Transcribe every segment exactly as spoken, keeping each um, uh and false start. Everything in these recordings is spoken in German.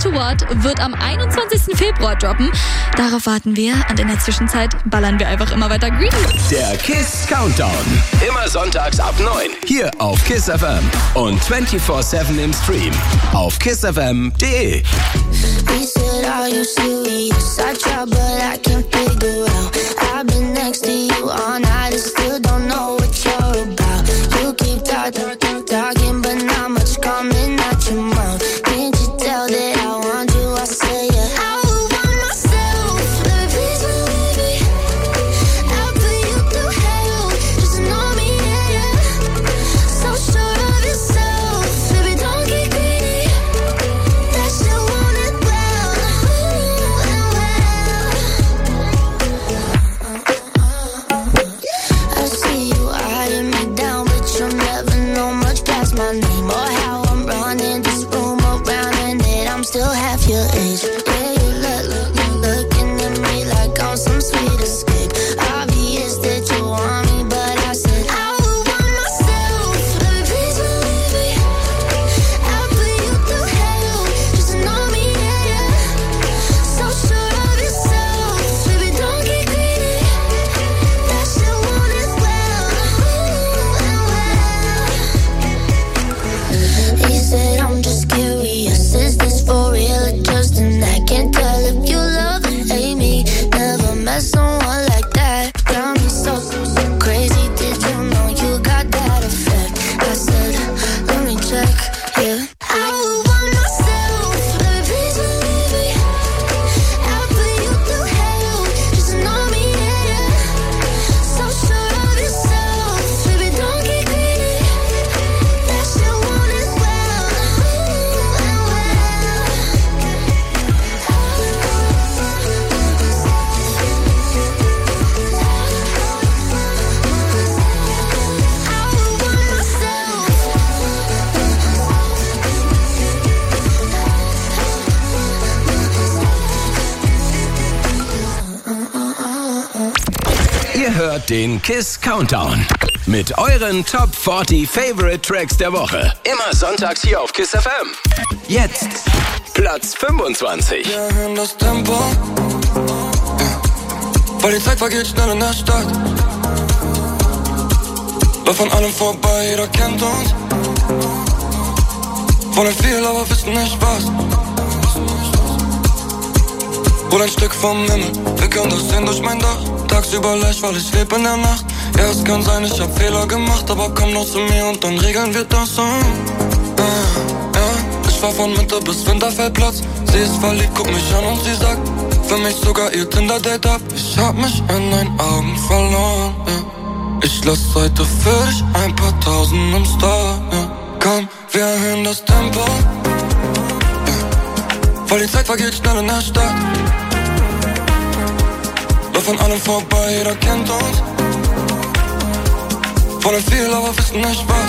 to What wird am einundzwanzigsten Februar droppen. Darauf warten wir und in der Zwischenzeit ballern wir einfach immer weiter Green. Der Kiss Countdown. Immer sonntags ab neun. Hier auf Kiss F M und vierundzwanzig sieben im Stream auf kiss f m punkt d e. We said, are you serious? I try, but I can't figure out. I've been next to you all night and still don't know what you're about. You keep talking, talking, but not much coming out your mouth. Can't you tell that I want you? I say yeah. I would want myself, baby, please believe me. I'll put you through hell, just know me, yeah, yeah. So sure of yourself, baby, don't get greedy. That shit want it well, ooh, and well. I see you eyeing me down, but you'll never know much past my name or how I'm running this room around and that I'm still half your age. Yeah, you look, look, look, looking at me like I'm some sweet escape. Obvious that you want me, but I said I would want myself, baby, please believe me. I'll put you through hell, just to know me, yeah, yeah. So sure of yourself, baby, don't get greedy. That shit want it well, ooh, and well. He said I'm just curious, is this for real or just an act? Can't tell if you love or hate me. Never met someone like that. Got me so, so crazy. Did you know you got that effect? I said, let me check, yeah. I would want myself, baby, please believe me. I'll put you through hell, just to know me, yeah, yeah. So sure of yourself, baby, don't get greedy. That shit want it well, ooh, and well. I would want myself. Ihr hört den Kiss Countdown mit euren Top vierzig Favorite Tracks der Woche. Immer sonntags hier auf Kiss F M. Jetzt Platz fünfundzwanzig. Wir erhöhen das Tempo, weil die Zeit vergeht schnell in der Stadt. Läuft an allem vorbei, jeder kennt uns. Wollen viel, aber wissen nicht was. Hol ein Stück vom Himmel, wir können das sehen durch mein Dach. Tagsüber leicht, weil ich lebe in der Nacht. Ja, es kann sein, ich hab Fehler gemacht, aber komm noch zu mir und dann regeln wir das so. Ja, ja, ich fahr von Winter bis Winterfeldplatz. Sie ist verliebt, guck mich an und sie sagt, für mich sogar ihr Tinder-Date ab. Ich hab mich in deinen Augen verloren, ja. Ich lass heute für dich ein paar Tausend im Store, ja. Komm, wir erhöhen das Tempo, ja. Weil die Zeit vergeht schnell in der Stadt. Läuft an allem vorbei, jeder kennt uns. Wollen viel, aber wissen nicht was.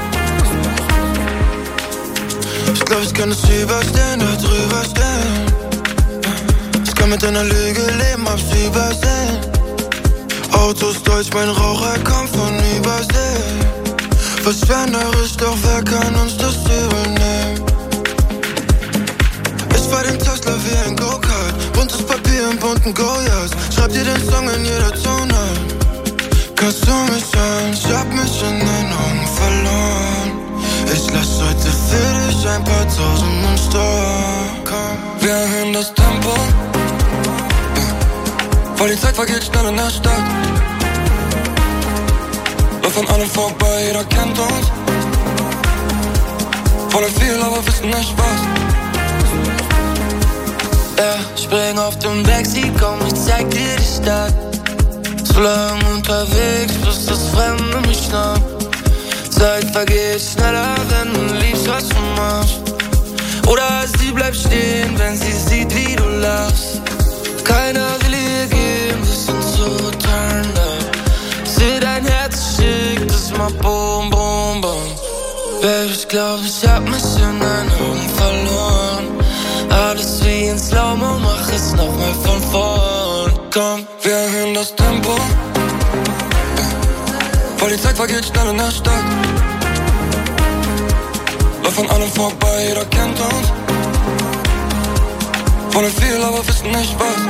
Ich glaub, ich kann es überstehen, da drüber stehen. Ich kann mit einer Lüge leben, hab's übersehen. Autos deutsch, mein Raucher kommt von Übersee. Verschwenderisch, doch wer kann uns das übernehmen? Ich fahr den Tesla wie ein Go-Kart. Buntes Papier im bunten Goyas. Schreib dir den Song in jeder Tonart. Kannst du mich hören? Ich hab mich in deinen Augen verloren. Ich lass heute für dich ein paar Tausend im Store. Komm. Wir erhöhen das Tempo, ja. Weil die Zeit vergeht schnell in der Stadt. Läuft an allem vorbei, jeder kennt uns. Wollen viel, aber wissen nicht was. Ja, spring auf dem Backseat, komm, ich zeig dir die Stadt. So lang unterwegs, bis das Fremde mich schnappt. Zeit vergeht schneller, wenn du liebst, was du machst. Oder sie bleibt stehen, wenn sie sieht, wie du lachst. Keiner will ihr gehen, wir sind so turned up. Seh dein Herz schickt, es macht boom, boom, boom. Baby, ich glaub, ich hab mich in deinen Augen verloren. Alles wie in Slow-Mo, mach es nochmal von vorn. Komm, wir erhöhen das Tempo, ja. Weil die Zeit vergeht schnell in der Stadt. Läuft an allem vorbei, jeder kennt uns. Wollen viel, aber wissen nicht was.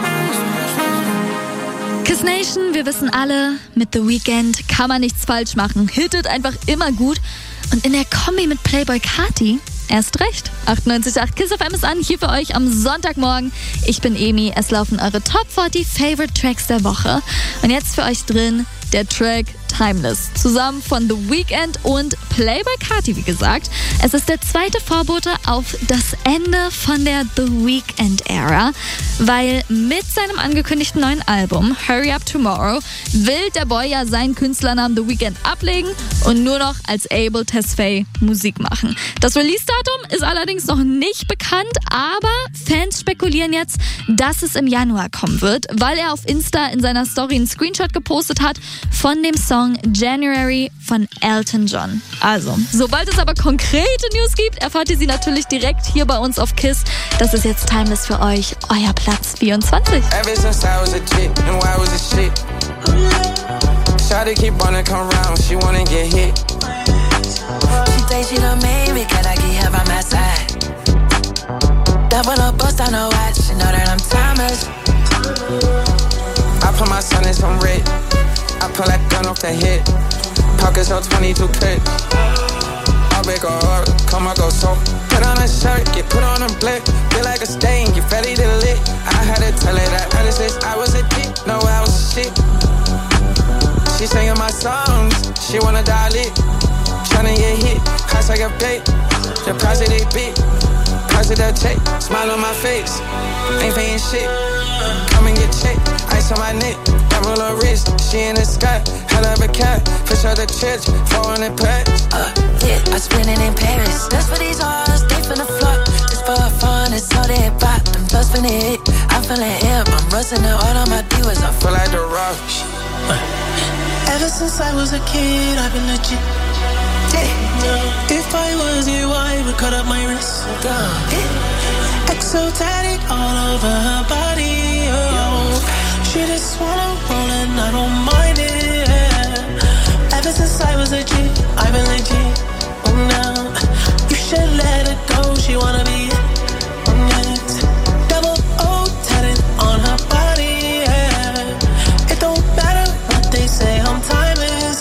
Kiss Nation, wir wissen alle, mit The Weeknd kann man nichts falsch machen. Hittet einfach immer gut. Und in der Kombi mit Playboi Carti erst recht. achtundneunzig Komma acht Kiss F M ist an, hier für euch am Sonntagmorgen. Ich bin Emi, es laufen eure Top vierzig Favorite Tracks der Woche. Und jetzt für euch drin der Track Timeless, zusammen von The Weeknd und Playboi Carti, wie gesagt. Es ist der zweite Vorbote auf das Ende von der The Weeknd-Ära, weil mit seinem angekündigten neuen Album Hurry Up Tomorrow will der Boy ja seinen Künstlernamen The Weeknd ablegen und nur noch als Abel Tesfaye Musik machen. Das Release-Datum ist allerdings noch nicht bekannt, aber Fans spekulieren jetzt, dass es im Januar kommen wird, weil er auf Insta in seiner Story einen Screenshot gepostet hat von dem Song January von Elton John. Also, sobald es aber konkrete News gibt, erfahrt ihr sie natürlich direkt hier bei uns auf KISS. Das ist jetzt Timeless für euch, euer Platz vierundzwanzig. Ever since I was a chick, and why was it shit? Try to keep on and come round, she wanna get hit. She thinks she done made me, cause I keep her by my side. Double up, bust on her watch, she know that I'm timeless. I put my son in some red. I pull that gun off the hip. Pockets hold twenty-two clips. I'll make a heart, come I go so. Put on a shirt, get put on a blick. Feel like a stain, get ready to lit. I had to tell her that ever since I was a dick. No, I was a shit. She singing my songs, she wanna die lit. Tryna get hit, cost like a bait. The price of they beat, price of that check. Smile on my face, ain't paying shit. Come and get checked, ice on my neck. Double her wrist, she in the sky. Hell of a cat, fish out the church. four hundred packs. Uh, yeah, I spend it in Paris. That's for these hoes, they finna flock. Just for fun, it's all they pop. Them just finna hit. I'm feeling hip, I'm rusting it all on my divas. I feel like the rock. Ever since I was a kid, I've been legit. If I was you, I would cut up my wrist. Exotic all over her body. Oh. She just wanna roll and I don't mind it. Ever since I was a G, I've been legit. Oh, now you should let her go. She wanna be next. Double O tatted on her body. Yeah. It don't matter what they say, I'm timeless.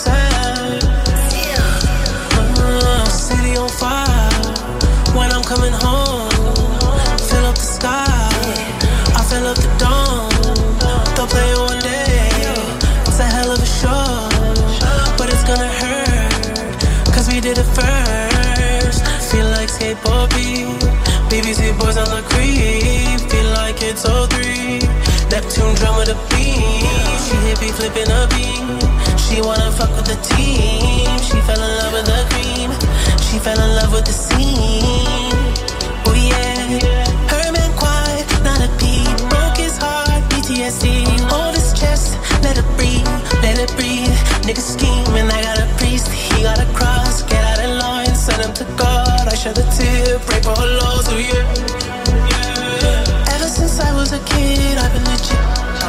Uh, city on fire when I'm coming home. Fill up the sky, I fill up the dome. They'll play it one day, it's a hell of a show. But it's gonna hurt, cause we did it first. Feel like skateboard beat, B B C boys on the creep. Feel like it's oh three, Neptune drum with a beat. She hit me flipping a beat. She wanna fuck with the team. She fell in love with the cream. She fell in love with the scene. Oh yeah, her man quiet, not a peep. Broke his heart, P T S D. Hold his chest, let it breathe, let it breathe. Nigga scheming, I got a priest. He got a cross, get out of line, send him to God. I shed a tear, pray for her loss, oh yeah. yeah. Ever since I was a kid, I've been legit.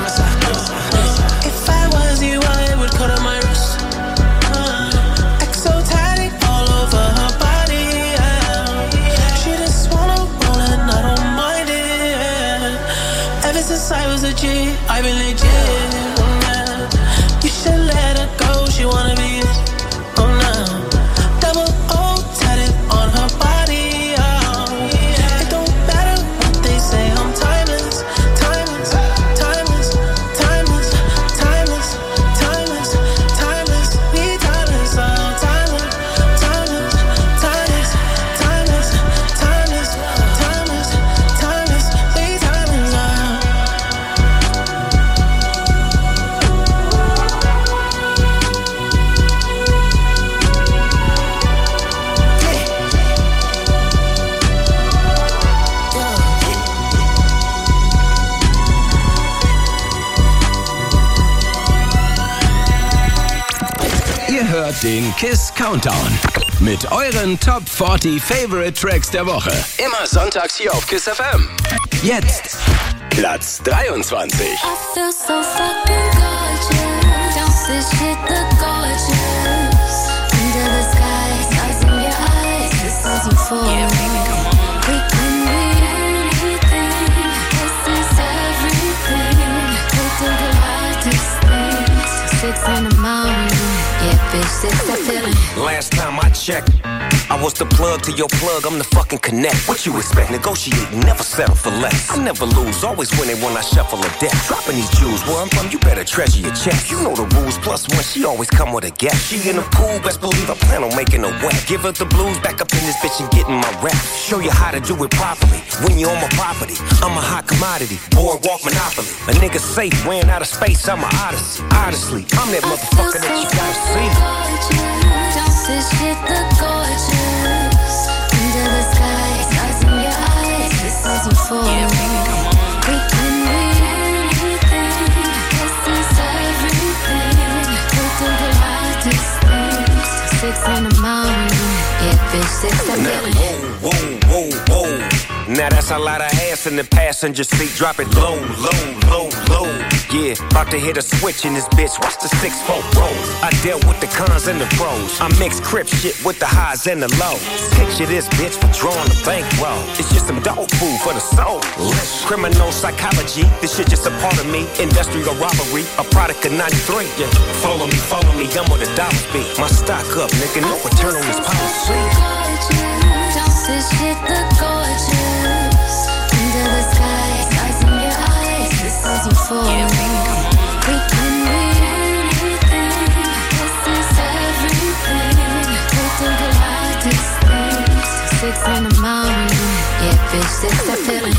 If I was you, I would cut on my wrist. Uh, exotic all over her body. Yeah. She just wanna roll and I don't mind it. Yeah. Ever since I was a G, I've been legit. Yeah. You should let her go. She wanna be oh no. Double O tatted on her body. Yeah. It don't matter what they say. I'm timeless, timeless, timeless, timeless, timeless, timeless, timeless. We timeless, oh timeless, timeless, timeless, timeless, timeless, timeless, timeless. We timeless, oh. Ihr hört den KISS Countdown mit euren Top vierzig Favorite Tracks der Woche. Immer sonntags hier auf KISS F M. Jetzt Platz dreiundzwanzig. I feel so fucking gorgeous. Don't this shit look gorgeous. Under the sky, stars in your eyes. This is euphoria. Yeah, baby, come on. We can be anything. six, that feeling. Last time I checked, I was the plug to your plug, I'm the fucking connect. What you expect? Negotiate, never settle for less. I never lose, always winning when I shuffle a deck. Dropping these jewels, where I'm from, you better treasure your check. You know the rules, plus one, she always come with a gap. She in the pool, best believe I plan on making her wet. Give her the blues, back up in this bitch and getting my rap. Show you how to do it properly. When you're on my property, I'm a hot commodity. Boardwalk monopoly. A nigga safe, ran out of space, I'm a odyssey. Honestly, I'm that motherfucker that you gotta see. This shit look gorgeous. Under the sky, stars in your eyes. This is euphoria. We can read anything. This is everything. We do the wildest things. Six in the morning. Yeah, bitch, six that feeling. Whoa, whoa, whoa, whoa. Now that's a lot of ass in the passenger seat. Drop it low, low, low, low. Yeah, about to hit a switch in this bitch. Watch the six four roll. I dealt with the cons and the pros. I mix crip shit with the highs and the lows. Picture this bitch for drawing the bankroll. It's just some dog food for the soul. Criminal psychology, this shit just a part of me. Industrial robbery, a product of ninety-three. Yeah, follow me, follow me, I'm where the dollars be. My stock up, nigga, no return on this policy. This shit look gorgeous. Under the sky, stars in your eyes. This is euphoria. We can read anything. This is everything. We do the wildest things. Six in the morning. Yeah, bitch, six that feeling.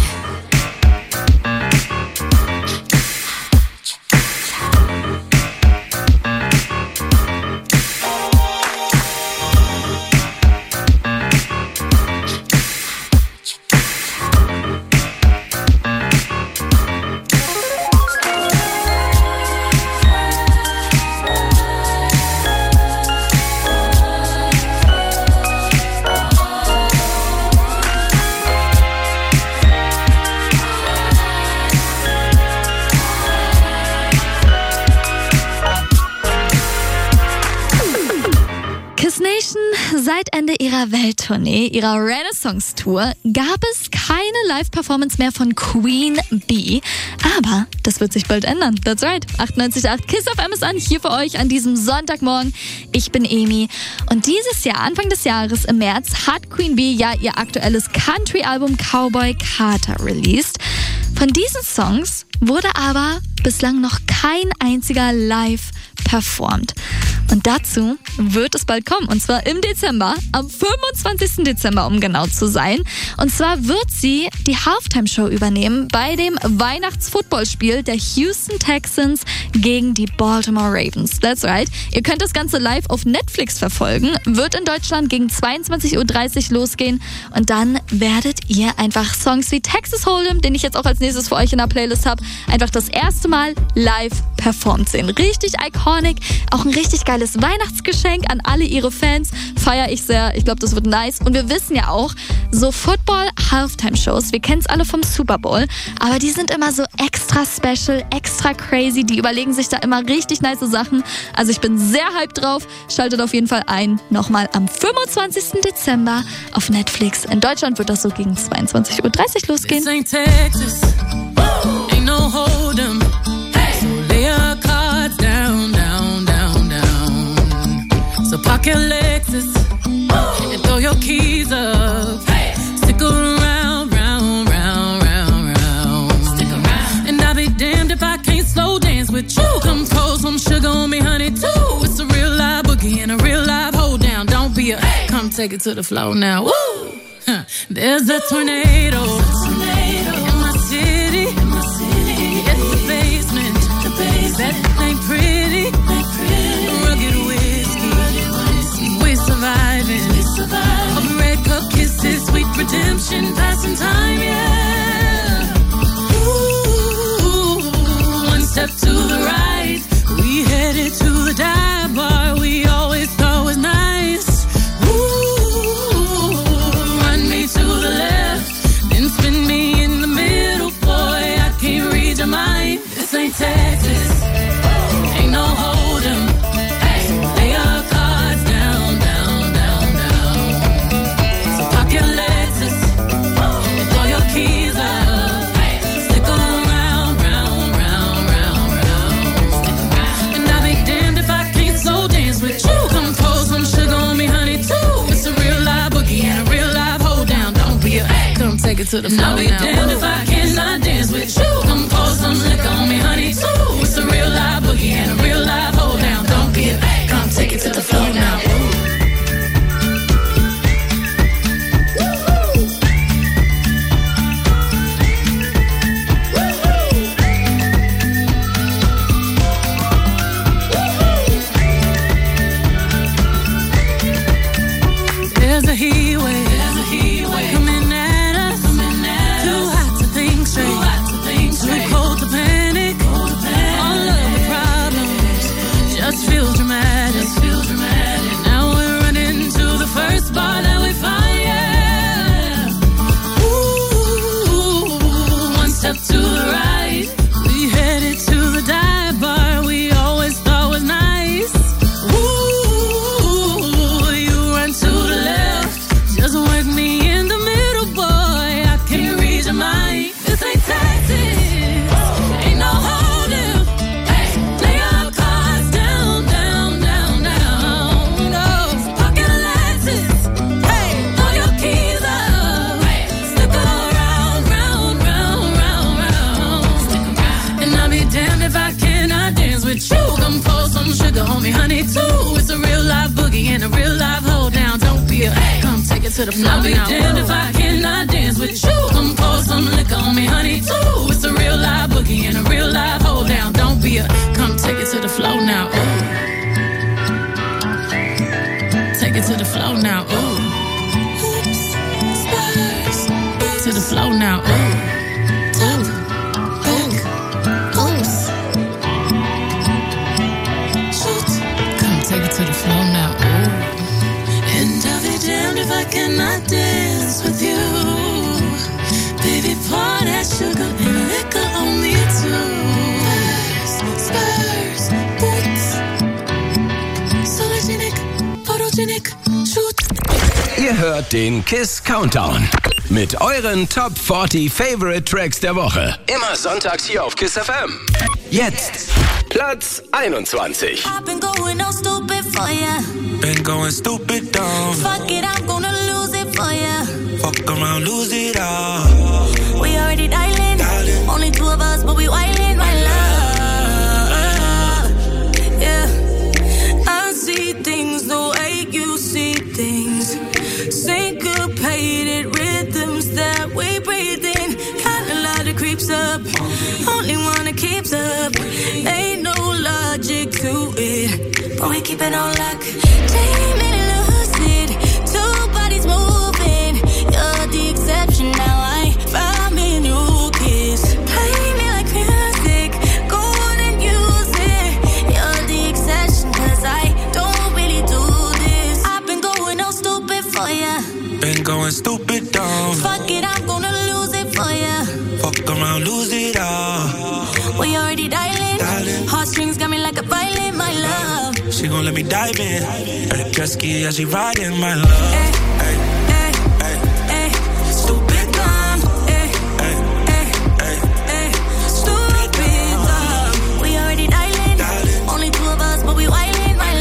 Seit Ende ihrer Welttournee, ihrer Renaissance-Tour, gab es keine Live-Performance mehr von Queen Bee. Aber das wird sich bald ändern. That's right. achtundneunzig Komma acht Kiss F M ist an, hier für euch an diesem Sonntagmorgen. Ich bin Emi. Und dieses Jahr, Anfang des Jahres im März, hat Queen Bee ja ihr aktuelles Country-Album Cowboy Carter released. Von diesen Songs wurde aber bislang noch kein einziger live performt. Und dazu wird es bald kommen. Und zwar im Dezember, am fünfundzwanzigsten Dezember, um genau zu sein. Und zwar wird sie die Halftime-Show übernehmen bei dem Weihnachts-Footballspiel der Houston Texans gegen die Baltimore Ravens. That's right. Ihr könnt das Ganze live auf Netflix verfolgen. Wird in Deutschland gegen zweiundzwanzig Uhr dreißig losgehen. Und dann werdet ihr einfach Songs wie Texas Hold'em, den ich jetzt auch als nächstes für euch in der Playlist habe, einfach das erste Mal live performt sehen. Richtig iconic. Auch ein richtig geiles Weihnachtsgeschenk an alle ihre Fans. Feiere ich sehr. Ich glaube, das wird nice. Und wir wissen ja auch, so Football-Halftime-Shows, wir kennen es alle vom Super Bowl, aber die sind immer so extra special, extra crazy. Die überlegen sich da immer richtig nice Sachen. Also ich bin sehr hyped drauf. Schaltet auf jeden Fall ein. Nochmal am fünfundzwanzigsten Dezember auf Netflix. In Deutschland wird das so gegen zweiundzwanzig Uhr dreißig losgehen. This ain't Texas. Ain't no hold'em. So lay your cards down, down, down, down. So park your Lexus and throw your keys up. Stick around, round, round, round, round. Stick around. And I'll be damned if I can't slow dance with you. Come pour some sugar on me, honey, too. It's a real live boogie and a real live hold down. Don't be a come take it to the floor now. Woo! Huh. There's a tornado. tornado. In my city. In my city. It's the basement. The basement. That ain't pretty. Ain't pretty. Rugged whiskey. Rugged whiskey. We're surviving. We're surviving. Of red cup kisses, sweet redemption, passing time, yeah. Ooh, one step to the right. We headed to the dive bar we always thought was nice. Ooh, run me to the left, then spin to the flow now. I'll be damned if I cannot dance with you. Come pour some liquor on me, honey, too. It's a real live boogie and a real live hold down. Don't be a back, come take it to the floor now. Ooh. There's a heat wave, there's a heat wave coming at us, coming at too us. Hot to think straight, too hot to think straight, too cold to panic, cold to panic. All of the problems just feel dramatic, just feel dramatic. Now we're running to the first bar that we find, yeah. Ooh, one step to the right, we headed to the dive bar we always thought was nice. Ooh, you run to the left, just work me in the middle, boy. I can't read your mind. This ain't taxes, ain't no holding. Hey, lay your cards down, down, down, down. No pocket lenses. Hey, throw your keys up. Hey, stick around, round, round, round, round. Stick around. And I'll be damned if I cannot dance with you. Come pour some sugar on me, honey, too. It's a real live boogie and a real live hold down. Don't be a hey, come take it to the floor. I'll be damned if I cannot dance with you. Come pour some liquor on me, honey, too. It's a real live boogie and a real live hold down. Don't be a come take it to the floor now. Ooh. Take it to the floor now. Ooh. Oops, spurs. To the floor now. Ooh. Ooh. Ooh. Oops. Shoot. Come take it to the floor now. Ooh. And I'll be damned if I cannot dance with you. Baby, pour that sugar and liquor on me too. Spurs, spurs, boots. Sologenic, photogenic, shoot. Ihr hört den KISS Countdown mit euren Top vierzig Favorite Tracks der Woche. Immer sonntags hier auf KISS F M. Jetzt Platz einundzwanzig. I've been going all stupid for ya. Been going stupid dumb. Fuck it, I'm gonna lose it for ya. Fuck around, lose it all. We already dialing. Dialing. Only two of us, but we wildin', my love. Yeah. I see things the way you see things. Syncopated rhythms that we breathe in. Kinda lot of creeps up. Only one that keeps up. Ain't no logic to it, but we keep it on lock. Take me lucid. Two bodies moving. You're the exception now. I found me a new kiss. Play me like music. Go on and use it. You're the exception, cause I don't really do this. I've been going all stupid for ya. Been going stupid dumb. Fuck it, I'm gonna lose it for ya. Fuck around, lose it all. We already dialing. Dialing. Heartstrings got me like a violin, my love. She gon' let me dive in. At a jet ski as she riding, my love. Hey, Hey, hey, hey, hey, stupid dumb. Hey, hey, hey, hey. hey, stupid dumb. We already dialing. Dialing. Only two of us, but we wildin', my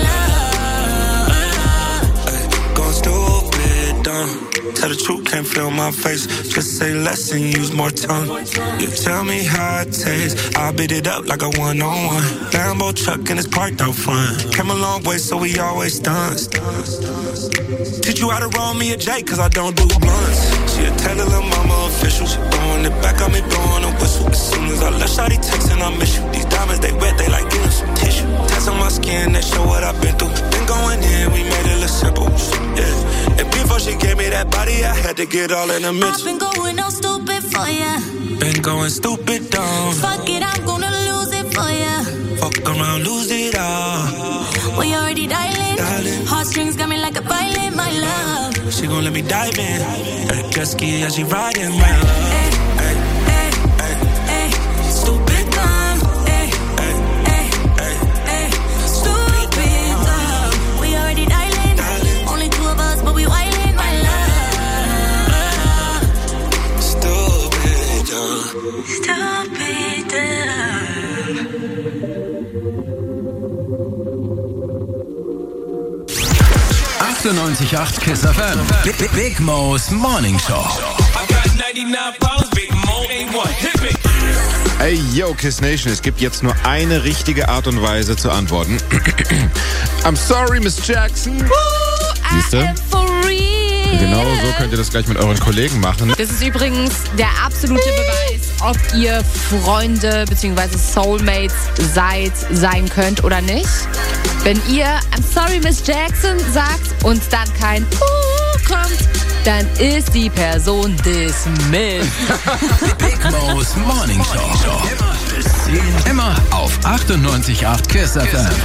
love. Going stupid dumb. Tell the truth, can't feel my face. Just say less and use more tongue. You tell me how it tastes. I'll beat it up like a one-on-one. Lambo truck and it's parked out front. Came a long way, so we always stunts. Teach you how to roll me a J, cause I don't do blunts. She a tell her little mama official. She throwing it back on me, blowing a whistle. As soon as I left, shawty texting, I miss you. These diamonds, they wet, they like getting some tissue. Tats on my skin, that show what I've been through. Been going in, we made it look simple. Yeah. And before she gave me that body, I had to get all in the mix. I've been going all stupid for ya. Been going stupid dumb. Fuck it, I'm gonna lose it for ya. Fuck around, lose it all. We already dialing. Dialing. Heartstrings got me like a violin, my love. She gon' let me dive in. At a jet ski as she riding, my love. Hey, Hey, hey, hey, hey, stupid dumb. Hey, hey, hey, hey. hey, stupid dumb. We already dialing. Dialing. Only two of us, but we wildin', my love. Stupid dumb. Stupid dumb. achtundneunzig Komma acht Kiss F M. Big, Big Mo's Morning Show. Ey, yo, Kiss Nation, es gibt jetzt nur eine richtige Art und Weise zu antworten. I'm sorry, Miss Jackson. Siehste? Genau so könnt ihr das gleich mit euren Kollegen machen. Das ist übrigens der absolute Beweis, ob ihr Freunde bzw. Soulmates seid, sein könnt oder nicht. Wenn ihr I'm sorry, Miss Jackson sagt und dann kein Uh kommt, dann ist die Person dismissed. Big Mo's Morning Show. Immer auf achtundneunzig Komma acht Kiss F M.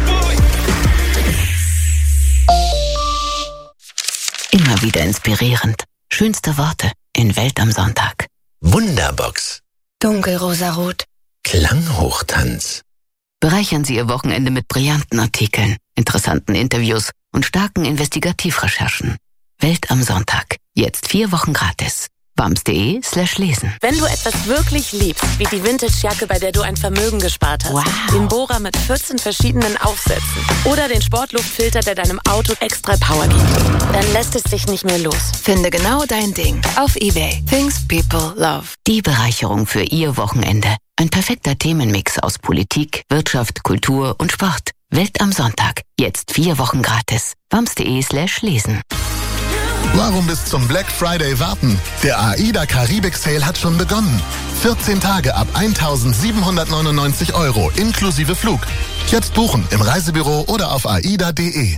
Immer wieder inspirierend. Schönste Worte in Welt am Sonntag. Wunderbox. Dunkelrosarot. Klanghochtanz. Bereichern Sie Ihr Wochenende mit brillanten Artikeln, interessanten Interviews und starken Investigativrecherchen. Welt am Sonntag. Jetzt vier Wochen gratis. bams.de slash lesen. Wenn du etwas wirklich liebst, wie die Vintage-Jacke, bei der du ein Vermögen gespart hast, wow. den Bohrer mit vierzehn verschiedenen Aufsätzen oder den Sportluftfilter, der deinem Auto extra Power gibt, dann lässt es dich nicht mehr los. Finde genau dein Ding auf eBay. Things people love. Die Bereicherung für Ihr Wochenende. Ein perfekter Themenmix aus Politik, Wirtschaft, Kultur und Sport. Welt am Sonntag. Jetzt vier Wochen gratis. bams.de slash lesen. Warum bis zum Black Friday warten? Der AIDA Karibik Sale hat schon begonnen. vierzehn Tage ab eintausendsiebenhundertneunundneunzig Euro inklusive Flug. Jetzt buchen im Reisebüro oder auf aida punkt de.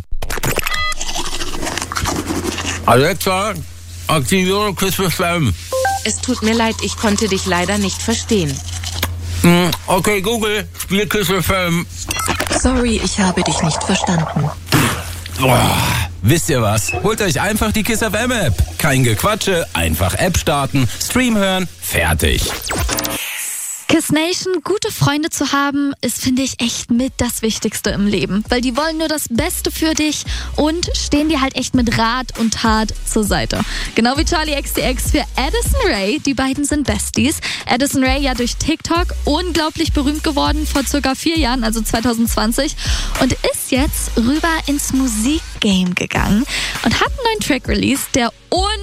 Alexa, aktiviere Kiss F M. Es tut mir leid, ich konnte dich leider nicht verstehen. Okay, Google, spiel Kiss F M. Sorry, ich habe dich nicht verstanden. Boah, wisst ihr was? Holt euch einfach die Kiss F M App. Kein Gequatsche, einfach App starten, Stream hören, fertig. Kiss Nation, gute Freunde zu haben, ist, finde ich, echt mit das Wichtigste im Leben. Weil die wollen nur das Beste für dich und stehen dir halt echt mit Rat und Tat zur Seite. Genau wie Charli X C X für Addison Rae. Die beiden sind Besties. Addison Rae ja durch TikTok unglaublich berühmt geworden vor circa vier Jahren, also zwanzig zwanzig. Und ist jetzt rüber ins Musikgame gegangen und hat einen neuen Track released, der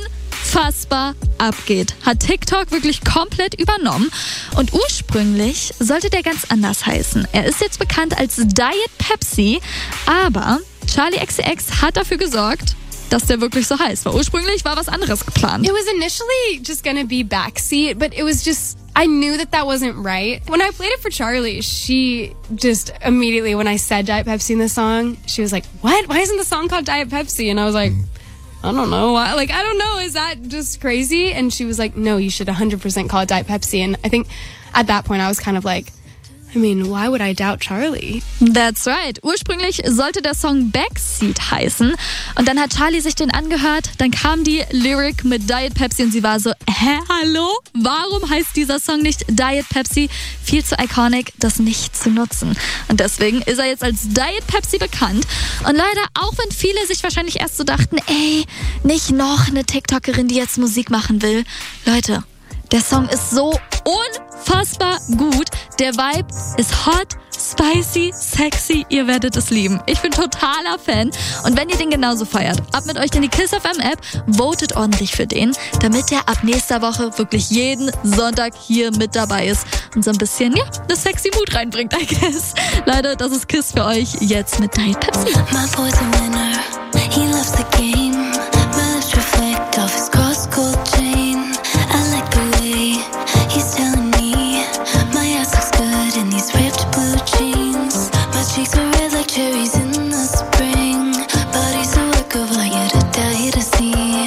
unfassbar abgeht. Hat TikTok wirklich komplett übernommen und ursprünglich sollte der ganz anders heißen. Er ist jetzt bekannt als Diet Pepsi, aber Charli X C X hat dafür gesorgt, dass der wirklich so heißt, weil ursprünglich war was anderes geplant. It was initially just gonna be Backseat, but it was just, I knew that that wasn't right. When I played it for Charli, she just immediately, when I said Diet Pepsi in the song, she was like, what? Why isn't the song called Diet Pepsi? And I was like, I don't know. Why? Like, I don't know. Is that just crazy? And she was like, no, you should one hundred percent call it Diet Pepsi. And I think at that point I was kind of like, I mean, why would I doubt Charli? That's right. Ursprünglich sollte der Song Backseat heißen. Und dann hat Charli sich den angehört. Dann kam die Lyric mit Diet Pepsi und sie war so, hä, hallo? Warum heißt dieser Song nicht Diet Pepsi? Viel zu iconic, das nicht zu nutzen. Und deswegen ist er jetzt als Diet Pepsi bekannt. Und leider, auch wenn viele sich wahrscheinlich erst so dachten, ey, nicht noch eine TikTokerin, die jetzt Musik machen will. Leute, der Song ist so unfassbar gut. Der Vibe ist hot, spicy, sexy. Ihr werdet es lieben. Ich bin totaler Fan. Und wenn ihr den genauso feiert, ab mit euch in die Kiss F M App, votet ordentlich für den, damit der ab nächster Woche wirklich jeden Sonntag hier mit dabei ist und so ein bisschen, ja, eine sexy Mood reinbringt, I guess. Leute, das ist Kiss für euch jetzt mit Diet Pepsi. My boy's a winner. He loves the game. My lips reflect off his cross-gold chain. I like the way he's telling me my ass looks good in these ripped blue jeans. My cheeks are red like cherries in the spring. Body's a work of art, you to die to see.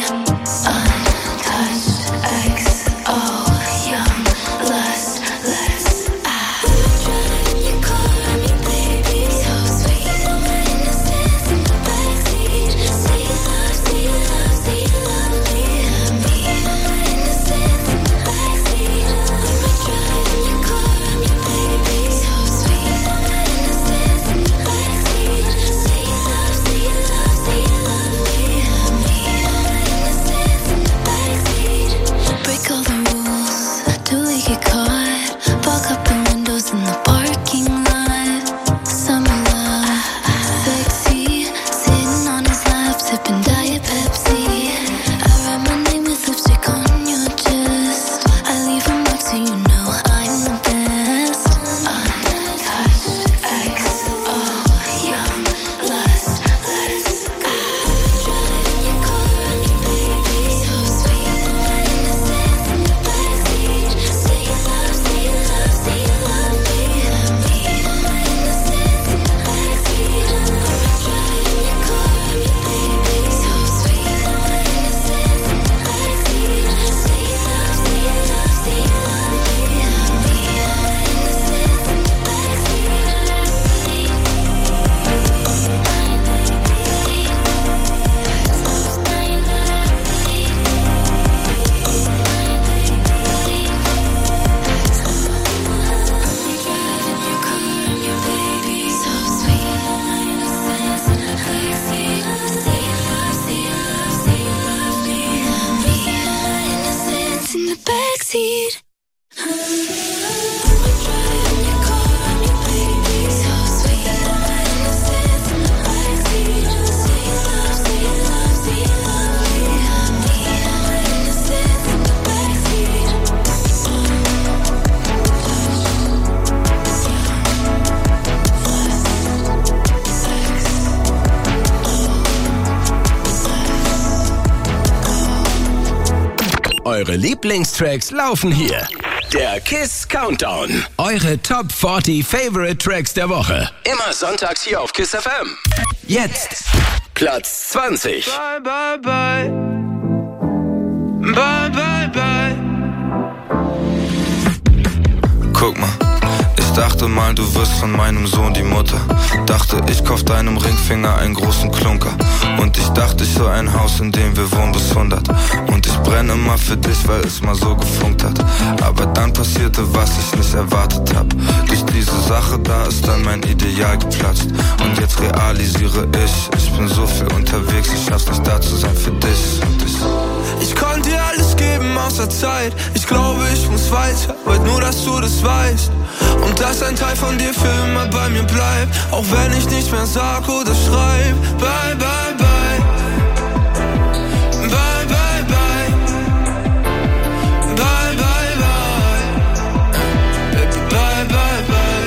Untouched X O, young, lustless. You call me baby, so sweet. Innocence in the backseat. See love, see love, see love, me, me. Innocence in the backseat. Let me drive, you call me baby, so sweet. Innocence in the backseat. See love, see love, see love, me, me. Innocence in the backseat. Break all the rules, do we get caught? Fog up the windows in the parking lot. Summer love, sexy, sitting on his lap, sipping backseat. Eure Lieblingstracks laufen hier. Der KISS Countdown. Eure Top vierzig Favorite Tracks der Woche. Immer sonntags hier auf KISS F M. Jetzt Platz zwanzig. Bye, bye, bye. Bye, bye, bye. Guck mal, ich dachte mal, du wirst von meinem Sohn die Mutter. Dachte, ich kauf deinem Ringfinger einen großen Klunker. Und ich dachte, ich soll ein Haus, in dem wir wohnen bis hundert. Und ich brenne immer für dich, weil es mal so gefunkt hat. Aber dann passierte, was ich nicht erwartet hab. Durch diese Sache, da ist dann mein Ideal geplatzt. Und jetzt realisiere ich, ich bin so viel unterwegs, ich schaff's nicht da zu sein für dich. Und ich Ich konnte dir alles geben außer Zeit. Ich glaube, ich muss weiter, wollt nur, dass du das weißt. Und dass ein Teil von dir für immer bei mir bleibt. Auch wenn ich nicht mehr sag oder schreib. Bye, bye, bye. Bye, bye, bye. Bye, bye, bye. Bye, bye,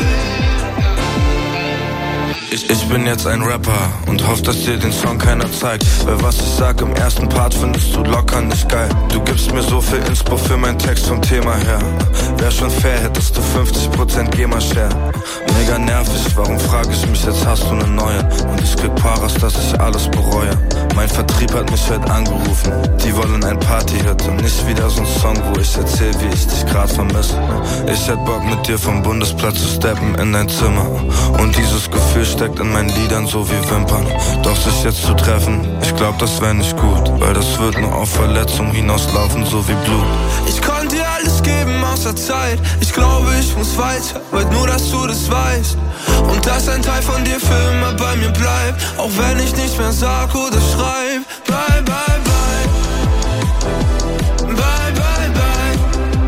bye. Ich, ich bin jetzt ein Rapper und hoff, dass dir den Song keiner zeigt. Weil was ich sag im ersten Part findest du locker nicht geil. Du gibst mir so viel Inspo für meinen Text vom Thema her. Wär schon fair, hättest du fünfzig Prozent GEMA-Share. Mega nervig, warum frag ich mich, jetzt hast du ne neue. Und ich krieg Paras, dass ich alles bereue. Mein Vertrieb hat mich heute angerufen. Die wollen ein Party-Hit und nicht wieder so ein Song, wo ich erzähl, wie ich dich grad vermisse. Ich hätt Bock mit dir vom Bundesplatz zu steppen in dein Zimmer. Und dieses Gefühl steckt in meinen Liedern so wie Wimpern. Doch sich jetzt zu treffen, ich glaub, das wär nicht gut. Weil das wird nur auf Verletzung hinauslaufen, so wie Blut. Ich konnte dir alles geben außer Zeit. Ich glaube, ich muss weiter, wollt nur, dass du das weißt. Und dass ein Teil von dir für immer bei mir bleibt. Auch wenn ich nicht mehr sag oder schreib. Bye, bye, bye. Bye, bye, bye.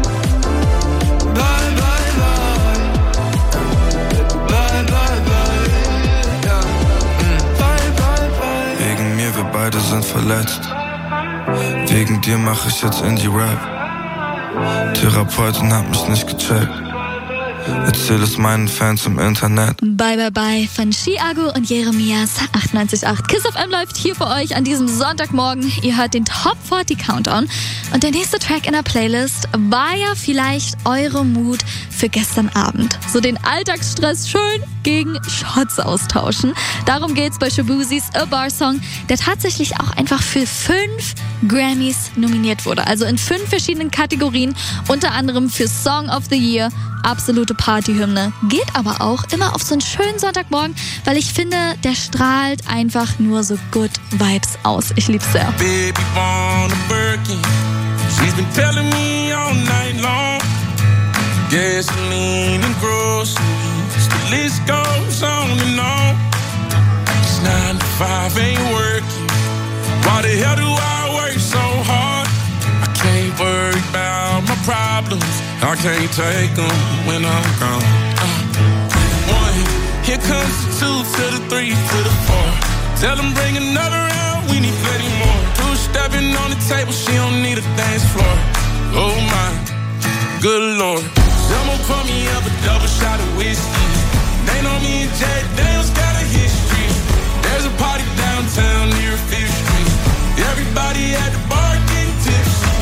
Bye, bye, bye. Bye, bye, bye. Ja. Bye, bye, bye. Wegen mir, wir beide sind verletzt. Wegen dir mach ich jetzt Indie-Rap. Therapeutin hat mich nicht gecheckt. Erzähl es meinen Fans im Internet. Bye Bye Bye von Chiago und Jeremias. achtundneunzig Komma acht KISS F M läuft hier für euch an diesem Sonntagmorgen. Ihr hört den Top vierzig Countdown. Und der nächste Track in der Playlist war ja vielleicht eure Mut für gestern Abend. So den Alltagsstress schön gegen Shots austauschen. Darum geht's bei Shabuzis A Bar Song, der tatsächlich auch einfach für fünf Grammys nominiert wurde. Also in fünf verschiedenen Kategorien, unter anderem für Song of the Year, absolute Partyhymne. Geht aber auch immer auf so einen schönen Sonntagmorgen, weil ich finde, der strahlt einfach nur so good Vibes aus. Ich lieb's sehr. Baby born a Birkin. She's been telling me all night long. Gasoline and groceries. The list goes on and on. It's nine to five ain't working. Why the hell do I work so hard? I can't worry about my problems. I can't take them when I'm gone. Uh, one, here comes the two to the three to the four. Tell them bring another round, we need plenty more. Two stepping on the table, she don't need a dance floor. Oh my, good lord. Someone pour me up a double shot of whiskey. They know me and Jack Daniels got a history. There's a party downtown near Fifth Street. Everybody at the bar getting tipsy.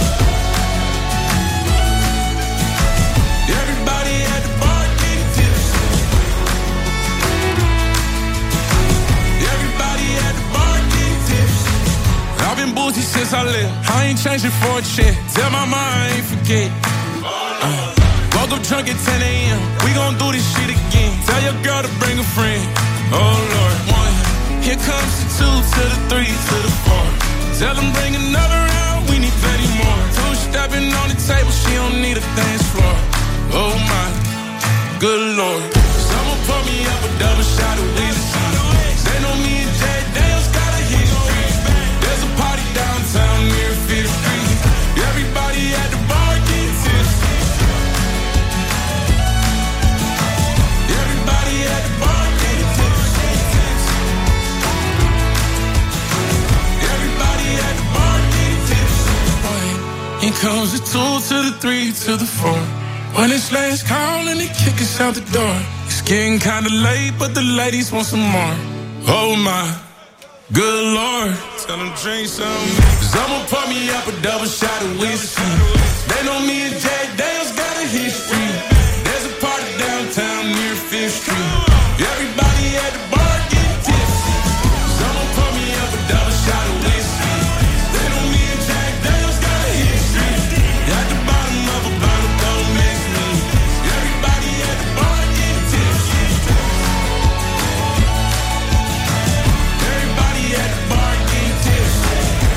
Everybody at the bar getting tipsy. Everybody at the bar getting tipsy. I've been boozy since I left. I ain't changing for a check. Tell my mom I ain't forget. Uh, woke up drunk at ten a.m. We gon' do this shit again. Tell your girl to bring a friend. Oh Lord, one. Here comes the two to the three to the four. Tell them bring another round, we need plenty more. Two stepping on the table, she don't need a dance floor. Oh my, good lord. Someone pour me up a double shot of whiskey. They know me and Jack Daniels got a history. There's a party downtown near Fifth Street. Everybody at the bar getting tipsy. three to the four. When it's last call and they kick us out the door. It's getting kinda late, but the ladies want some more. Oh my, good Lord. Tell them drink some. Cause I'ma pour me up a double shot of whiskey. They know me and Jack Daniels got a history. There's a party downtown near Fifth Street. Everybody at the bar getting tipsy. Cause I'ma pour me up a double shot of whiskey. They know me and Jack Daniels got a history. At the bottom of a bottle, don't mix me. Everybody at the bar getting tipsy. Everybody at the bar getting tipsy.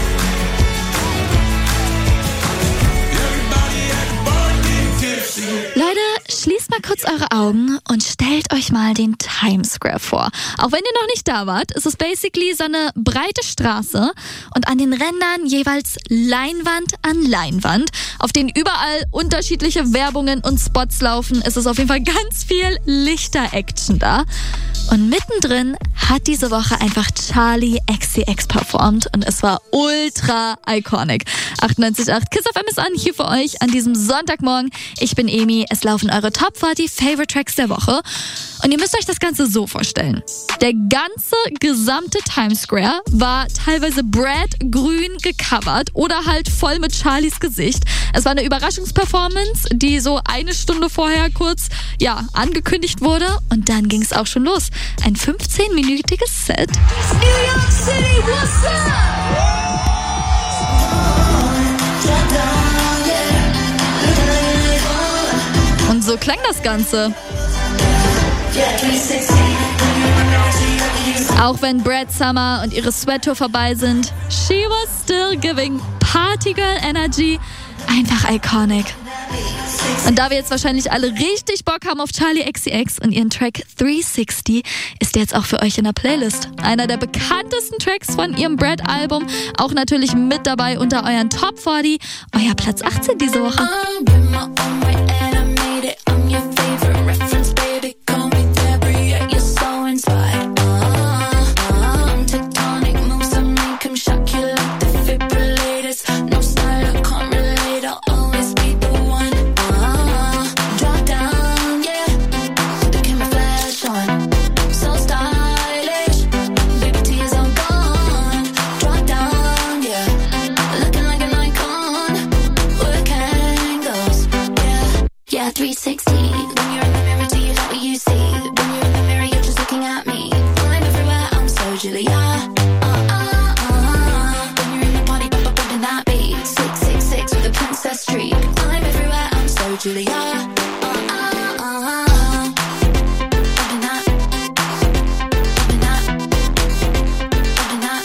Everybody at the bar getting tipsy. Leute, schließt mal kurz eure Augen und stellt euch mal den Times Square vor. Auch wenn ihr noch nicht da wart, ist es basically so eine breite Straße und an den Rändern jeweils Leinwand an Leinwand, auf denen überall unterschiedliche Werbungen und Spots laufen. Es ist auf jeden Fall ganz viel Lichter-Action da. Und mittendrin hat diese Woche einfach Charli X C X performt und es war ultra iconic. achtundneunzig Komma acht Kiss F M ist an, hier für euch an diesem Sonntagmorgen. Ich bin Emi, es laufen eure Top vierzig Favorite Tracks der Woche. Und ihr müsst euch das Ganze so vorstellen. Der ganze gesamte Times Square war teilweise Brad grün gecovert oder halt voll mit Charlis Gesicht. Es war eine Überraschungsperformance, die so eine Stunde vorher kurz, ja, angekündigt wurde. Und dann ging es auch schon los. Ein fünfzehnminütiges Set. New York City, what's up? Und so klang das Ganze. Auch wenn Brad Summer und ihre Sweat-Tour vorbei sind, she was still giving Party Girl Energy. Einfach iconic. Und da wir jetzt wahrscheinlich alle richtig Bock haben auf Charli X C X und ihren Track dreihundertsechzig, ist der jetzt auch für euch in der Playlist. Einer der bekanntesten Tracks von ihrem Brad-Album. Auch natürlich mit dabei unter euren Top vierzig. Euer Platz achtzehn diese Woche. three sixty. When you're in the mirror, do you know what you see? When you're in the mirror, you're just looking at me. I'm everywhere, I'm so Julia. Uh, uh, uh. When you're in the party, bump, bumping that beat. six six six with a princess streak. I'm everywhere, I'm so Julia. Uh, uh, uh. Bumping that. Bumping that. Bumping that.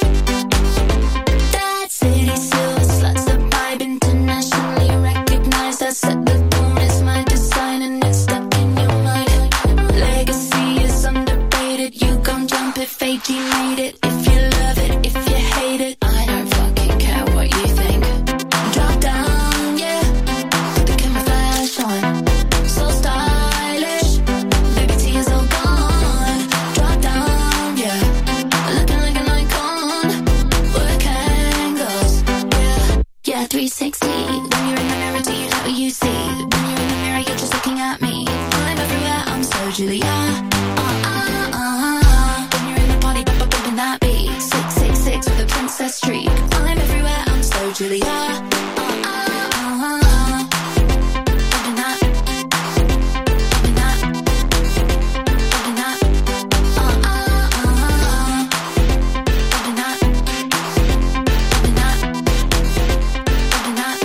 That city silver sluts, the vibe internationally recognized. I set the tone, it's my design and it's stuck in your mind. Legacy is underrated, you gon' jump if A G made it. If you love it, if you hate it, I don't fucking care what you think. Drop down, yeah, put the camera flash on. So stylish, liberty is all gone. Drop down, yeah, looking like an icon. Work angles, yeah, yeah, three sixty. When you're in the mirror, do you know what you see? When you're in the mirror, you're just looking at me. I'm everywhere, I'm so Julia. Uh, uh, uh. When you're in the party, bump, bumping that beat. six six six with a princess streak. I'm everywhere, I'm so Julia. Uh, uh, uh. Bumping that. Bumping that. Bumping that. Uh, uh, uh. Bumping that. Bumping that. Bumping that.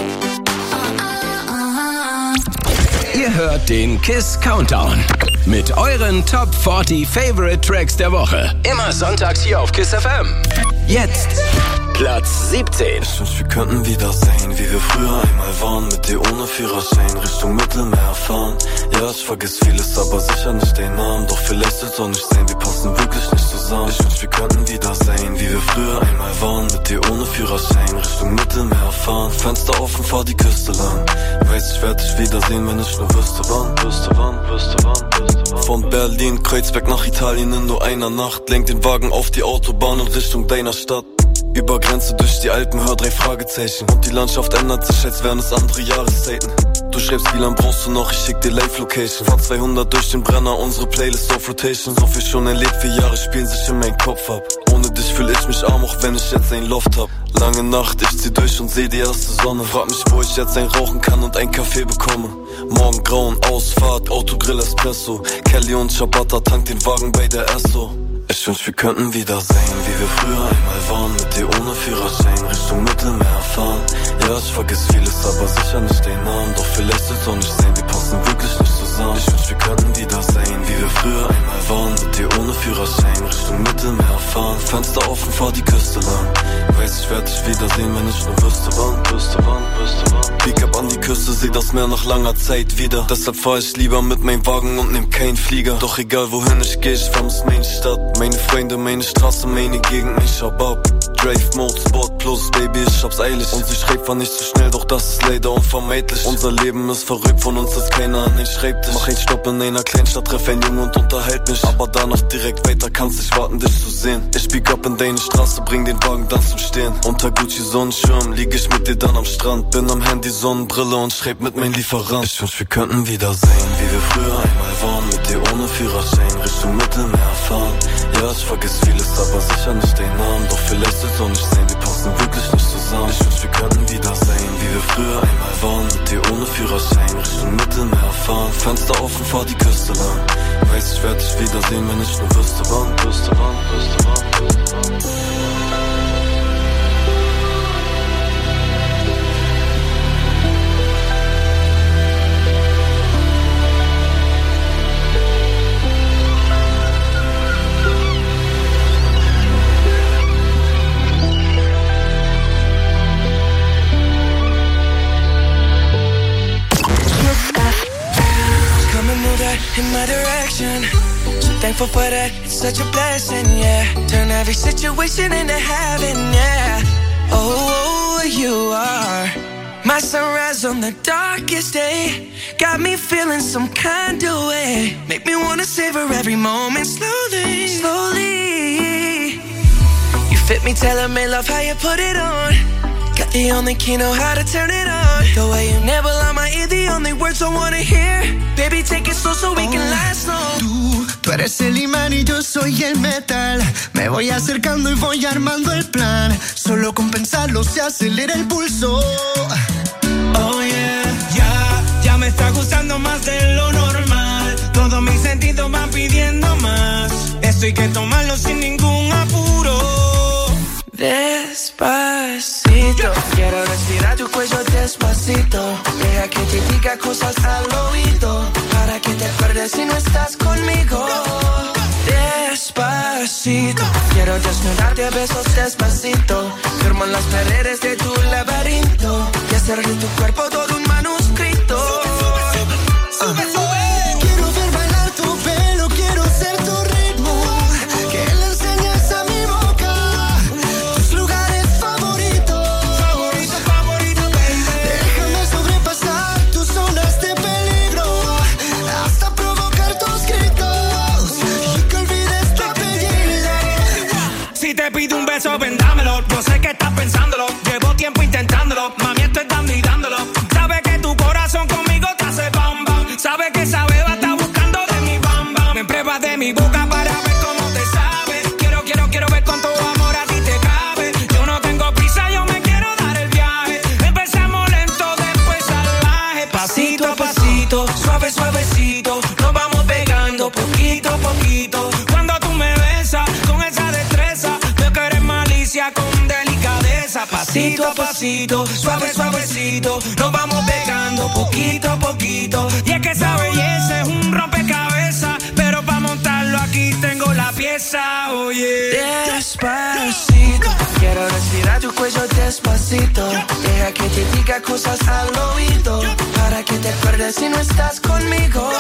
Uh, uh, uh. Ihr hört den Kiss Countdown mit euren Top vierzig Favorite Tracks der Woche. Immer sonntags hier auf Kiss F M. Jetzt Platz siebzehn. Ich wünsch, wir könnten wieder sehen, wie wir früher einmal waren. Mit dir ohne Führerschein Richtung Mittelmeer fahren. Ja, ich vergiss vieles, aber sicher nicht den Namen. Doch vielleicht soll's auch nicht sehen, wir passen wirklich nicht zusammen. Ich wünsch, wir könnten wieder sehen, wie wir früher einmal waren. Mit dir ohne Führerschein Richtung Mittelmeer fahren. Fenster offen, fahr die Küste lang. Weiß, ich werd dich wiedersehen, wenn ich nur wüsste wann. Wüsste wann, wüsste wann, wüsste wann. Von Berlin, Kreuzberg nach Italien in nur einer Nacht. Lenk den Wagen auf die Autobahn und Richtung deiner Stadt. Über Grenze durch die Alpen, hör drei Fragezeichen. Und die Landschaft ändert sich, als wären es andere Jahreszeiten. Du schreibst, wie lang brauchst du noch? Ich schick dir Live-Location. Fahr zweihundert durch den Brenner, unsere Playlist auf Rotation. So viel schon erlebt, vier Jahre spielen sich in meinen Kopf ab. Ohne dich fühl ich mich arm, auch wenn ich jetzt ein Loft hab. Lange Nacht, ich zieh durch und seh die erste Sonne. Frag mich, wo ich jetzt ein rauchen kann und ein Kaffee bekomme. Morgen grauen, Ausfahrt, Autogrill, Espresso. Kelly und Ciabatta, tank den Wagen bei der Esso. Ich wünsch, wir könnten wieder sein, wie wir früher einmal waren. Mit dir ohne Führerschein, Richtung Mittelmeer fahren. Ja, ich vergiss vieles, aber sicher nicht den Namen. Doch vielleicht soll's auch nicht sein, wir passen wirklich nicht zusammen. Ich wünsch, wir könnten wieder sein, wie wir früher einmal waren. Mit dir ohne Führerschein, Richtung Mittelmeer fahren. Fenster offen, fahr die Küste lang. Weiß, ich werd dich wiedersehen, wenn ich nur wüsste wann, wüsste wann, wüsste wann. Pick up an die Küste, seh das Meer nach langer Zeit wieder. Deshalb fahr ich lieber mit meinem Wagen und nehm keinen Flieger. Doch egal wohin ich geh, ich vermiss meine Stadt. Meine Freunde, meine Straße, meine Gegend, ich hab ab. Drive Mode, Sport Plus, Baby, ich hab's eilig. Und sie schreibt, fahr nicht zu schnell, doch das ist leider unvermeidlich. Unser Leben ist verrückt, von uns ist keiner an den Schreibtisch. Mach einen Stopp in einer Kleinstadt, treff einen Jungen und unterhalt mich. Aber danach direkt weiter, kannst nicht warten, dich zu sehen. Ich bieg ab in deine Straße, bring den Wagen dann zum Stehen. Unter Gucci Sonnenschirm, lieg ich mit dir dann am Strand. Bin am Handy, Sonnenbrille und schreib mit meinem Lieferant. Ich wünsch, wir könnten wieder sein, wie wir früher einmal waren. Mit dir ohne Führerschein, Richtung Mittelmeer fahren. Ja, ich vergiss vieles, aber sicher nicht den Namen. Doch vielleicht soll's auch nicht sein, wir passen wirklich nicht zusammen. Ich wünsch, wir könnten wieder sein, wie wir früher einmal waren. Mit dir ohne Führerschein, Richtung Mittelmeer fahren. Fenster offen, fahr die Küste lang. Weiß, ich werd dich wiedersehen, wenn ich nur wüsste wann, wüsste wann, wüsste wann, wüsste wann. In my direction, so thankful for that, it's such a blessing, yeah. Turn every situation into heaven, yeah. Oh, you are my sunrise on the darkest day. Got me feeling some kind of way. Make me wanna savor every moment slowly, slowly. You fit me, tailor-made, love how you put it on. Got the only key, know how to turn it on. The way you never lie my ear, the only words I wanna hear. Baby, take it slow so we can last long. Tú, tú eres el imán y yo soy el metal. Me voy acercando y voy armando el plan. Solo con pensarlo se acelera el pulso. Oh yeah, ya, ya me está gustando más de lo normal. Todos mis sentidos van pidiendo más. Esto hay que tomarlo sin ningún apuro. Despacito, quiero respirar tu cuello despacito. Deja que te diga cosas al oído, para que te acuerdes si no estás conmigo. Despacito, quiero desnudarte a besos despacito. Firmo en las paredes de tu laberinto y hacer de tu cuerpo todo un manuscrito. Sube, sube, sube. Quiero ver bailar tu pelo, quiero ser tu ritmo. Que le enseñes a mi boca tus lugares favoritos. Favorito, favorito, baby. Déjame sobrepasar tus zonas de peligro, hasta provocar tus gritos y que olvides tu apellido. Si te pido un beso, ven dámelo. Yo sé que estás pensándolo, llevo tiempo intentándolo. Mami, estoy dando y dándolo. Sabes que tu corazón conmigo te hace bam bam. Sabes que esa beba está buscando de mi bam bam. Me pruebas de mi boca para ver cómo te sabe. Quiero, quiero, quiero ver cuánto amor a ti te cabe. Yo no tengo prisa, yo me quiero dar el viaje. Empezamos lento, después salvaje. Pasito a pasito, suave, suavecito. Nos vamos pegando poquito a poquito. Cuando tú me besas con esa destreza, veo que eres malicia con delicadeza. Pasito a pasito, suave, suavecito. Nos vamos pegando poquito a poquito. Y es que esa belleza es un rompecabezas, pero para montarlo aquí tengo la pieza, oye. Despacito, quiero respirar tu cuello despacito. Deja que te diga cosas al oído, para que te acuerdes si no estás conmigo.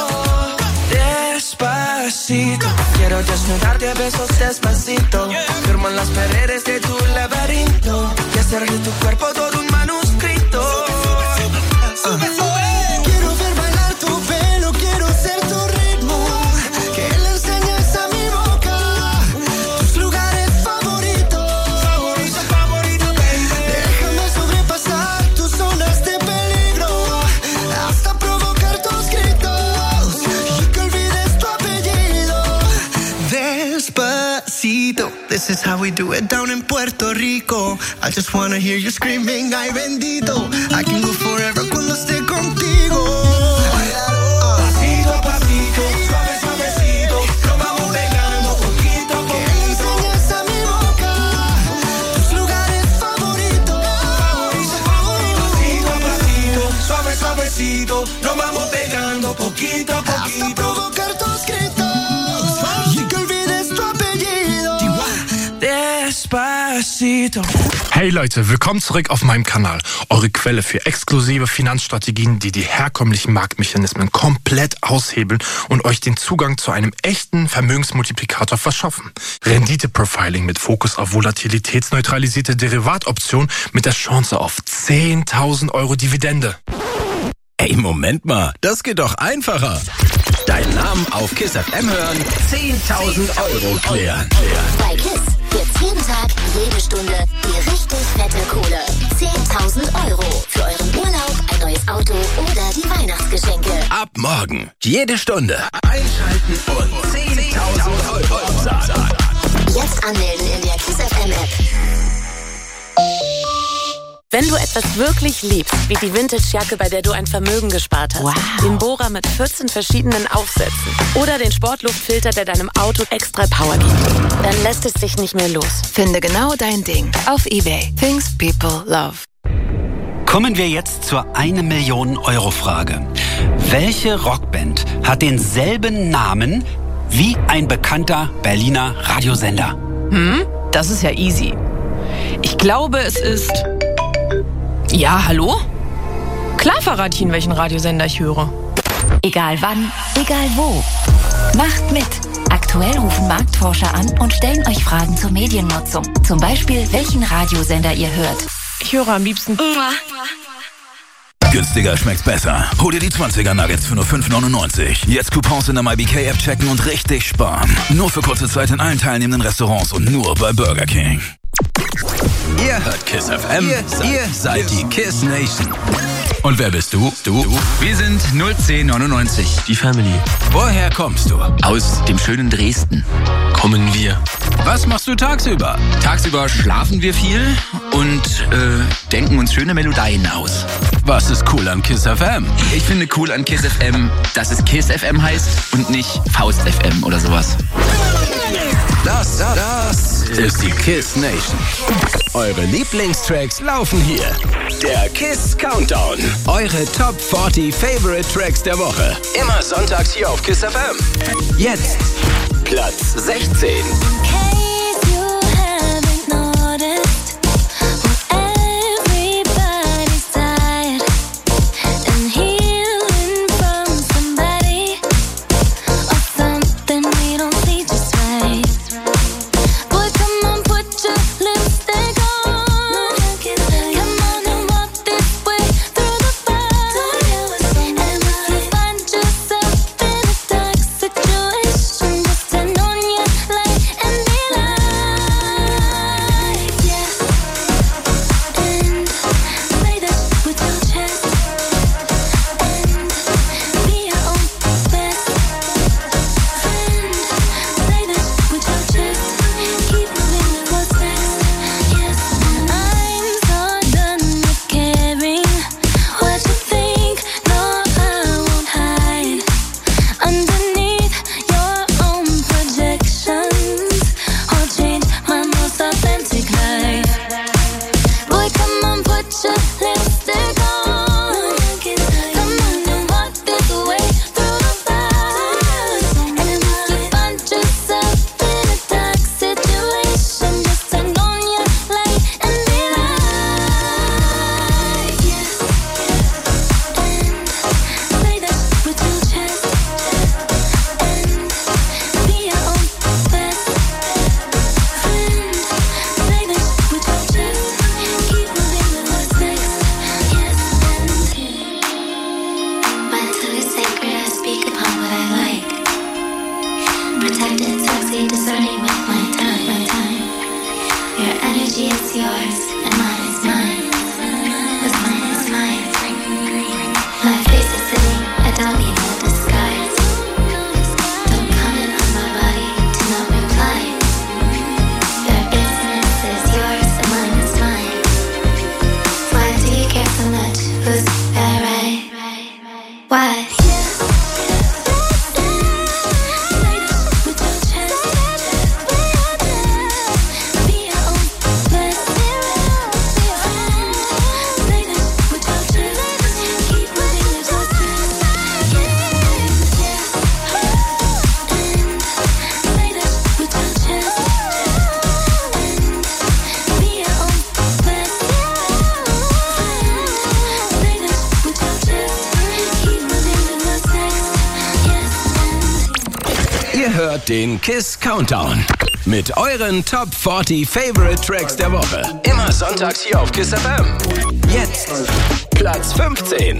Despacito, quiero desnudarte a besos despacito. Firmo en las paredes de tu laberinto y hacer de tu cuerpo todo un manuscrito. Sube, sube. Quiero ver bailar tu pelo, quiero ser tu ritmo. Que le enseñes a mi boca tus lugares favoritos. Favorito, favorito, baby. Déjame sobrepasar tus zonas de peligro, hasta This is how we do it down in Puerto Rico. I just wanna hear you screaming, ay bendito. I can go forever cuando esté contigo. Pasito, pasito, suave, suavecito. Nos vamos pegando poquito a poquito. Que le enseñes a mi boca tus lugares favoritos. Pasito, pasito, suave, suavecito. Nos vamos pegando poquito a poquito. Hasta provocar tus gritos. Y que olvides tu apellido. Despacito. Hey Leute, willkommen zurück auf meinem Kanal. Eure Quelle für exklusive Finanzstrategien, die die herkömmlichen Marktmechanismen komplett aushebeln und euch den Zugang zu einem echten Vermögensmultiplikator verschaffen. Rendite-Profiling mit Fokus auf volatilitätsneutralisierte Derivatoptionen mit der Chance auf zehntausend Euro Dividende. Ey, Moment mal, das geht doch einfacher. Deinen Namen auf KISS F M hören, zehntausend Euro klären. Bei KISS gibt's jeden Tag, jede Stunde die richtig fette Kohle. zehntausend Euro für euren Urlaub, ein neues Auto oder die Weihnachtsgeschenke. Ab morgen, jede Stunde einschalten und zehntausend Euro sagen. Jetzt anmelden in der KISS F M App. Wenn du etwas wirklich liebst, wie die Vintage-Jacke, bei der du ein Vermögen gespart hast, wow. den Bohrer mit vierzehn verschiedenen Aufsätzen oder den Sportluftfilter, der deinem Auto extra Power gibt, dann lässt es dich nicht mehr los. Finde genau dein Ding auf eBay. Things people love. Kommen wir jetzt zur eine Million Euro Frage. Welche Rockband hat denselben Namen wie ein bekannter Berliner Radiosender? Hm, das ist ja easy. Ich glaube, es ist... Ja, hallo? Klar verrate ich Ihnen, welchen Radiosender ich höre. Egal wann, egal wo. Macht mit. Aktuell rufen Marktforscher an und stellen euch Fragen zur Mediennutzung. Zum Beispiel, welchen Radiosender ihr hört. Ich höre am liebsten... Günstiger schmeckt's besser. Hol dir die zwanziger Nuggets für nur fünf neunundneunzig. Jetzt Coupons in der MyBK-App checken und richtig sparen. Nur für kurze Zeit in allen teilnehmenden Restaurants und nur bei Burger King. Ihr hört KISS F M. Ihr seid, ihr seid die KISS Nation. Und wer bist du? Du? Wir sind null zehn neunundneunzig, die Family. Woher kommst du? Aus dem schönen Dresden kommen wir. Was machst du tagsüber? Tagsüber schlafen wir viel und äh, denken uns schöne Melodien aus. Was ist cool an KISS F M? Ich finde cool an KISS F M, dass es KISS F M heißt und nicht Faust F M oder sowas. Das, das, das ist die KISS Nation. Eure Lieblingstracks laufen hier. Der KISS Countdown. Eure Top vierzig Favorite Tracks der Woche. Immer sonntags hier auf KISS F M. Jetzt Platz sechzehn. Situation, just turn on your light and be Ihr hört den KISS Countdown mit euren Top vierzig Favorite Tracks der Woche. Immer sonntags hier auf KISS F M. Jetzt Platz fünfzehn.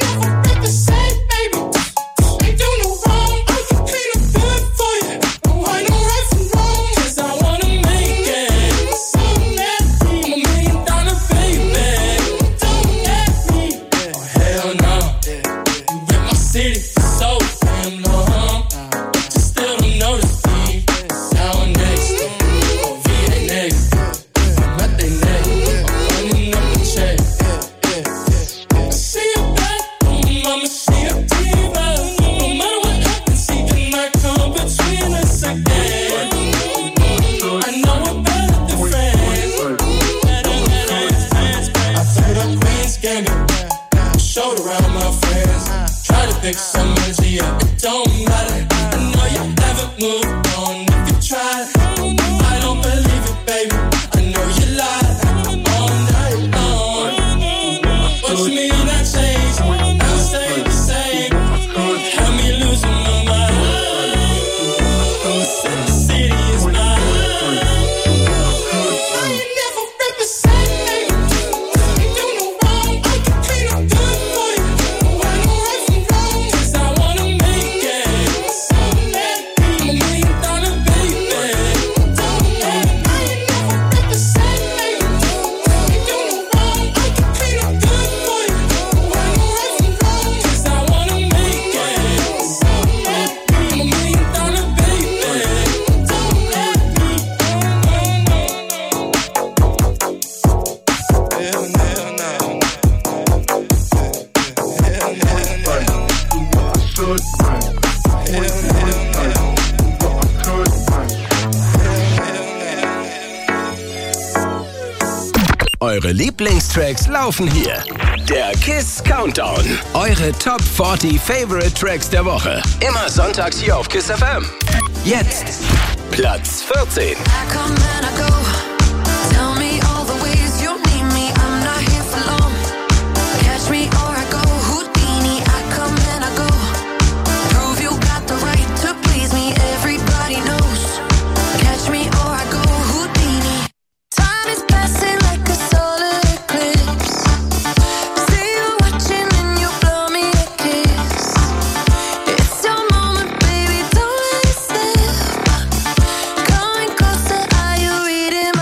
Eure Lieblingstracks laufen hier. Der KISS Countdown. Eure Top vierzig Favorite Tracks der Woche. Immer sonntags hier auf KISS F M. Jetzt Platz vierzehn. Reading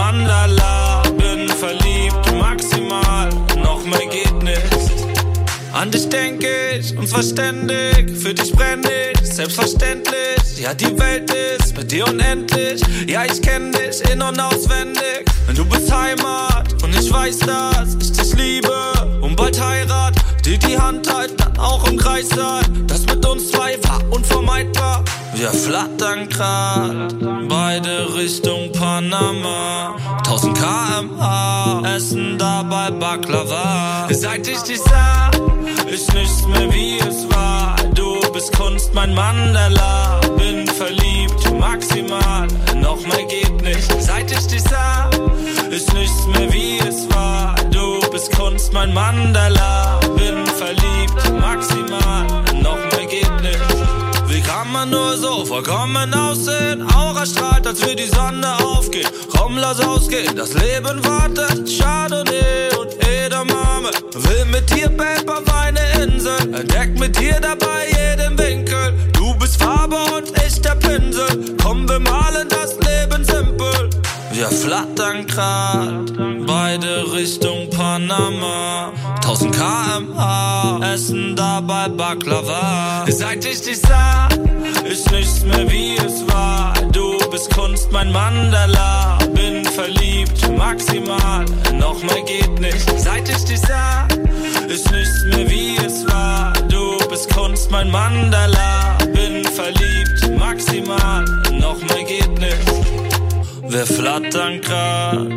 Mandala. Bin verliebt, maximal, noch mehr geht nicht. An dich denk ich, unverständig, für dich brenn ich, selbstverständlich. Ja, die Welt ist mit dir unendlich, ja, ich kenn dich in- und auswendig. Du bist Heimat und ich weiß, dass ich dich liebe und bald Heirat, die die Hand halten, dann auch im Kreis sein. Das mit uns zwei war unvermeidbar. Wir flattern grad, beide Richtung Panama. tausend Kilometer pro Stunde, essen dabei Baklava. Seit ich dich sah, ist nichts mehr wie es war. Du bist Kunst, mein Mandala. Bin verliebt, maximal, noch mehr geht nicht. Seit ich dich sah, ist nichts mehr wie es war. Du bist Kunst, mein Mandala. Bin verliebt, maximal, noch mehr geht nicht. Wie kann man nur so vollkommen aussehen? Aura strahlt, als wir die Sonne aufgeht. Komm, lass ausgehen, das Leben wartet. Chardonnay und Edamame. Will mit dir, Babe, auf eine Insel. Entdeck mit dir dabei jeden Winkel. Du bist Farbe und ich der Pinsel. Komm, wir malen das Leben simpel. Wir flattern grad, beide Richtung Panama. tausend Kilometer pro Stunde, essen dabei Baklava. Seit ich dich sah, ist nichts mehr wie es war. Du bist Kunst, mein Mandala. Bin verliebt, maximal, noch mehr geht nicht. Seit ich dich sah, ist nichts mehr wie es war. Du bist Kunst, mein Mandala. Bin verliebt, maximal, noch mehr geht nicht. Wir flattern grad,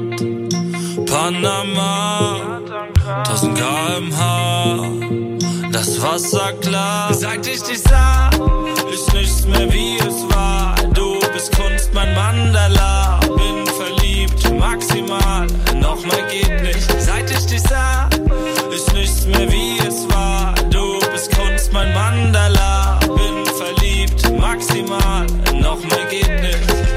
Panama, tausend Kilometer pro Stunde, das Wasser klar. Seit ich dich sah, ist nichts mehr wie es war. Du bist Kunst, mein Mandala. Bin verliebt, maximal, noch mehr geht nicht. Seit ich dich sah, ist nichts mehr wie es war. Du bist Kunst, mein Mandala. Bin verliebt, maximal, noch mehr geht nicht.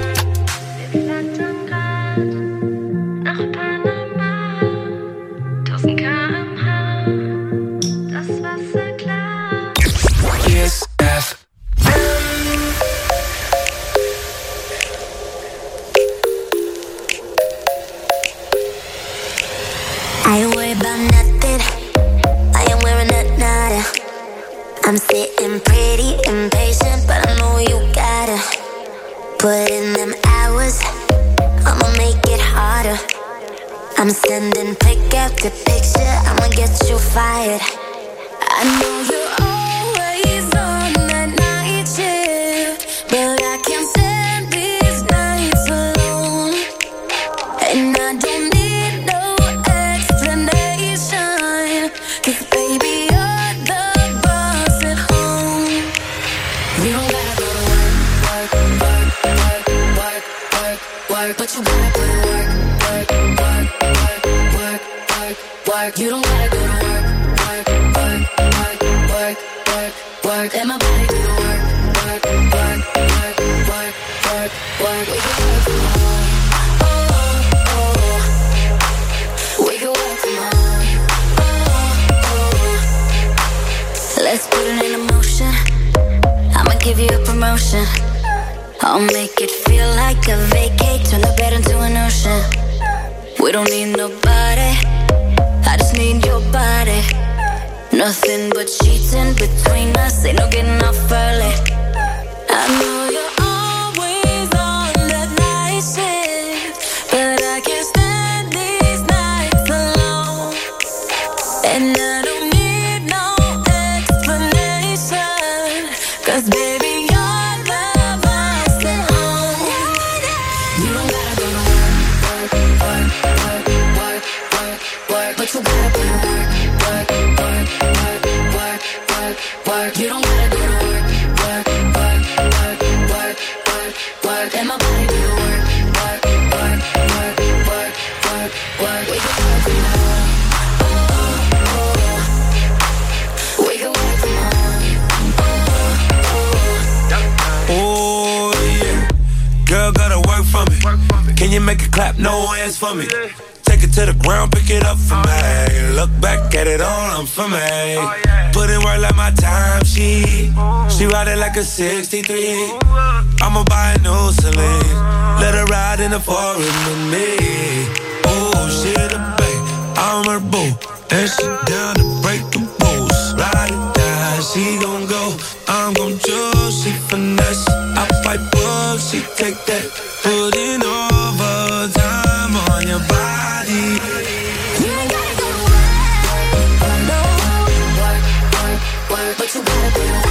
I'm sitting pretty impatient, but I know you gotta put in them hours. I'ma make it harder. I'm sending pick after picture, I'ma get you fired. I know you're always on that night shift, but I can't stand these nights alone. And I don't need no explanation, 'cause baby you're the boss at home. You don't gotta go to work, work, work, work, work, work, work, but you gotta put in work, work, work, work, work, work, work. You don't gotta go to work, work, work, work, work, work, work. Let my body do the work, work, work, work, work, work, work. We can work from home, oh, oh, oh. We can work from home, oh, oh. Let's put it in motion. I'ma give you a promotion. I'll make it feel like a vacate, turn the bed into an ocean. We don't need nobody, I just need your body. Nothing but sheets in between us, ain't no getting off early. I know you're always on that night shift, but I can't stand these nights alone. And I don't need no explanation, 'cause baby you're the boss at home. You don't gotta go to work, work, work, work, work, work, but you gotta put in work, work, work, work, work, work, work. You don't gotta go to work, work, work, work, work, work, work. Let my body do the work, work, work, work, work, work, work. We can work from home, oh, oh, oh. We can work from home, oh, oh, Oh yeah, girl gotta work for me. Can you make it clap? No hands for me. Take it to the ground, pick it up for me. Look back at it all, I'm for me. Put in work like my time, she She ride it like a sixty-three. I'ma buy a new Celine. Let her ride in the foreign with me. Oh, she the babe, I'm her boo. And she down to break the rules. Ride it down, she gon' go. I'm gon' choose, she finesse. I fight up, she take that. Putting overtime on your body. You ain't gotta go to work, no. Work, work, work, but you gotta do it.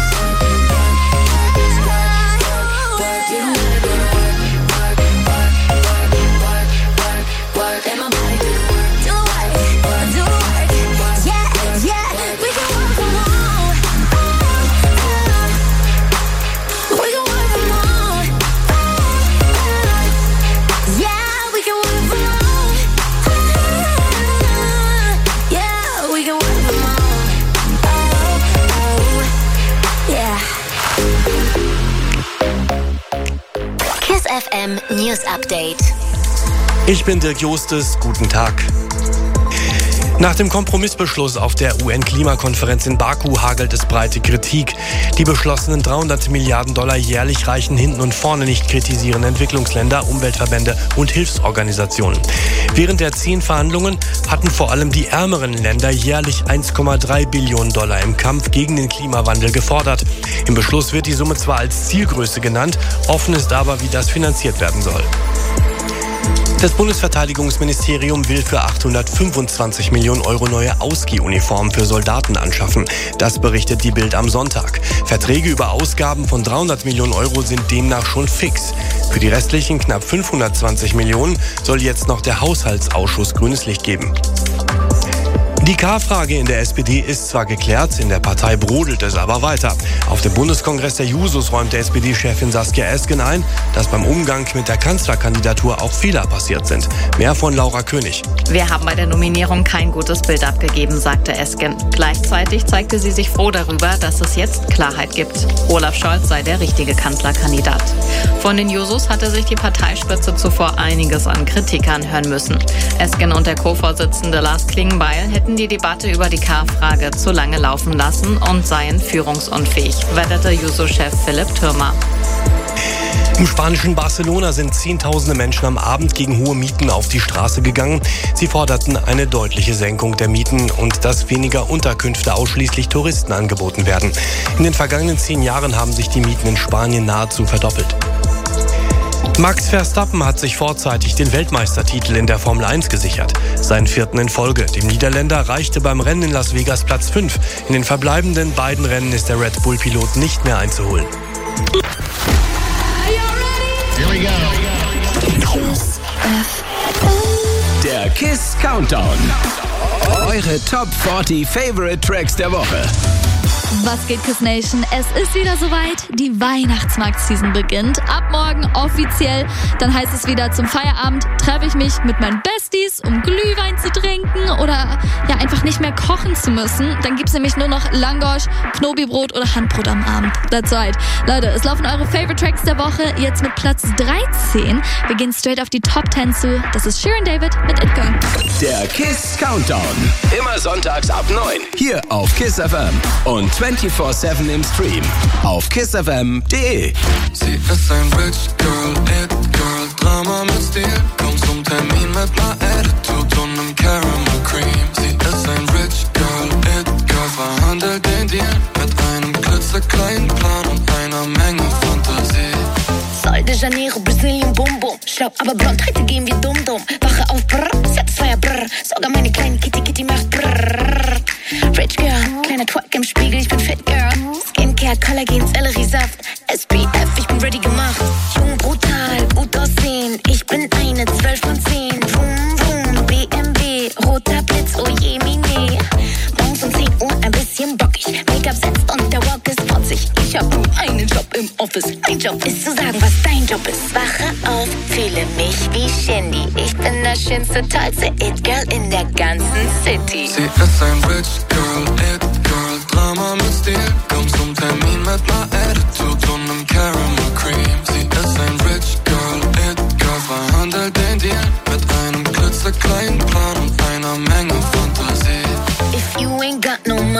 F M News Update. Ich bin Dirk Justus, guten Tag. Nach dem Kompromissbeschluss auf der U N-Klimakonferenz in Baku hagelt es breite Kritik. Die beschlossenen dreihundert Milliarden Dollar jährlich reichen hinten und vorne nicht, kritisieren Entwicklungsländer, Umweltverbände und Hilfsorganisationen. Während der zehn Verhandlungen hatten vor allem die ärmeren Länder jährlich eins Komma drei Billionen Dollar im Kampf gegen den Klimawandel gefordert. Im Beschluss wird die Summe zwar als Zielgröße genannt, offen ist aber, wie das finanziert werden soll. Das Bundesverteidigungsministerium will für achthundertfünfundzwanzig Millionen Euro neue Ausgehuniformen für Soldaten anschaffen. Das berichtet die Bild am Sonntag. Verträge über Ausgaben von dreihundert Millionen Euro sind demnach schon fix. Für die restlichen knapp fünfhundertzwanzig Millionen soll jetzt noch der Haushaltsausschuss grünes Licht geben. Die K-Frage in der S P D ist zwar geklärt, in der Partei brodelt es aber weiter. Auf dem Bundeskongress der Jusos räumte S P D-Chefin Saskia Esken ein, dass beim Umgang mit der Kanzlerkandidatur auch Fehler passiert sind. Mehr von Laura König. Wir haben bei der Nominierung kein gutes Bild abgegeben, sagte Esken. Gleichzeitig zeigte sie sich froh darüber, dass es jetzt Klarheit gibt. Olaf Scholz sei der richtige Kanzlerkandidat. Von den Jusos hatte sich die Parteispitze zuvor einiges an Kritik anhören müssen. Esken und der Co-Vorsitzende Lars Klingbeil hätten die Debatte über die K-Frage zu lange laufen lassen und seien führungsunfähig, wetterte Juso-Chef Philipp Thürmer. Im spanischen Barcelona sind Zehntausende Menschen am Abend gegen hohe Mieten auf die Straße gegangen. Sie forderten eine deutliche Senkung der Mieten und dass weniger Unterkünfte ausschließlich Touristen angeboten werden. In den vergangenen zehn Jahren haben sich die Mieten in Spanien nahezu verdoppelt. Max Verstappen hat sich vorzeitig den Weltmeistertitel in der Formel eins gesichert. Seinen vierten in Folge. Dem Niederländer reichte beim Rennen in Las Vegas Platz fünf. In den verbleibenden beiden Rennen ist der Red Bull-Pilot nicht mehr einzuholen. Here we go. Der Kiss Countdown. Eure Top vierzig Favorite Tracks der Woche. Was geht, Kiss Nation? Es ist wieder soweit. Die Weihnachtsmarkt-Season beginnt. Ab morgen offiziell. Dann heißt es wieder, zum Feierabend treffe ich mich mit meinen Besties, um Glühwein zu trinken oder ja einfach nicht mehr kochen zu müssen. Dann gibt's nämlich nur noch Langosch, Knobibrot oder Handbrot am Abend. That's right. Leute, es laufen eure Favorite Tracks der Woche jetzt mit Platz dreizehn. Wir gehen straight auf die Top zehn zu. Das ist Shirin David mit It Girl. Der Kiss Countdown. Immer sonntags ab neun. Hier auf Kiss F M. Und vierundzwanzig sieben im Stream auf kiss f m punkt d e. Sie ist ein Rich Girl, It Girl, Drama mit Stil. Komm zum Termin mit ner Attitude und nem Caramel Cream. Sie ist ein Rich Girl, It Girl, verhandelt den Deal mit einem klitzekleinen Plan und einer Menge Fantasie. Sol de Janeiro, Brasilien, Bum Bum. Schlau, aber blond, heute gehen wir dumm dumm. Wache auf, brrr, Satisfyer, brrr. Sogar meine kleine Kitty Kitty macht brrr. Rich Girl, kleiner Twerk im Spiegel, ich bin Fit Girl. Skincare, Kollagen, Selleriesaft. S P F, ich bin ready gemacht. Jung, brutal, gut aussehen. Ich bin eine zwölf von zehn. Vroom, vroom, B M W, roter Blitz, oh je, mine. Morgens um zehn Uhr ein bisschen bockig. Make-up setzt und der Walk ist fotzig. Ich hab nur einen Job im Office. Mein Job ist zu sagen, was dein Job ist. Wache auf, fühle mich wie Shindy. Ich bin das schönste, tollste It-Girl in der ganzen City. Sie ist ein Rich Girl, It Girl, Drama mit Stil. Komm zum Termin mit ner Attitude und nem Caramel Cream. Sie ist ein Rich Girl, It Girl, verhandelt den Deal mit einem klitzekleinen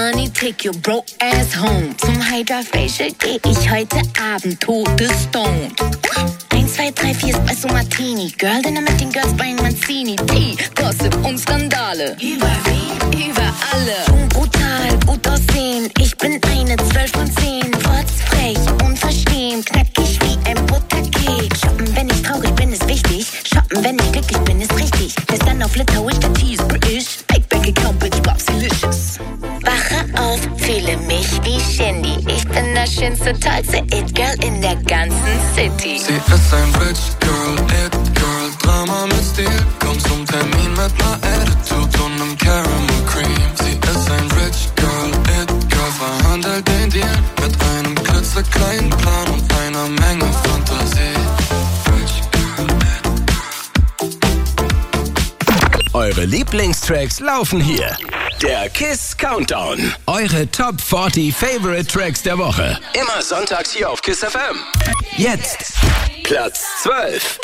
money, take your broke ass home. Zum Hydra Facial geh ich heute Abend todestoned. Eins, zwei, drei, vier Espresso Martini. Girl Dinner mit den Girls bei Mancini. Tea, Gossip und Skandale. Über wen? Über alle. Schon brutal, gut aussehen. Ich bin eine zwölf von zehn. Rotzfrech, unverstehend. Knackig wie ein Buttercake. Shoppen, wenn ich traurig bin, ist wichtig. Shoppen, wenn ich glücklich bin, ist richtig. Bis dann auf Litauisch, der Tee ist British. Big Bank Account, bitch, Bob's delicious. Wache auf, fühle mich wie Shindy. Ich bin das schönste, tollste It-Girl in der ganzen City. Sie ist ein Rich Girl, It-Girl, Drama mit Stil. Kommt zum Termin mit ner Attitude und nem Caramel Cream. Sie ist ein Rich Girl, It-Girl, verhandelt den Deal mit einem klitzekleinen Plan und einer Menge Fantasie. Eure Lieblingstracks laufen hier. Der KISS Countdown. Eure Top vierzig Favorite Tracks der Woche. Immer sonntags hier auf KISS F M. Jetzt Platz zwölf.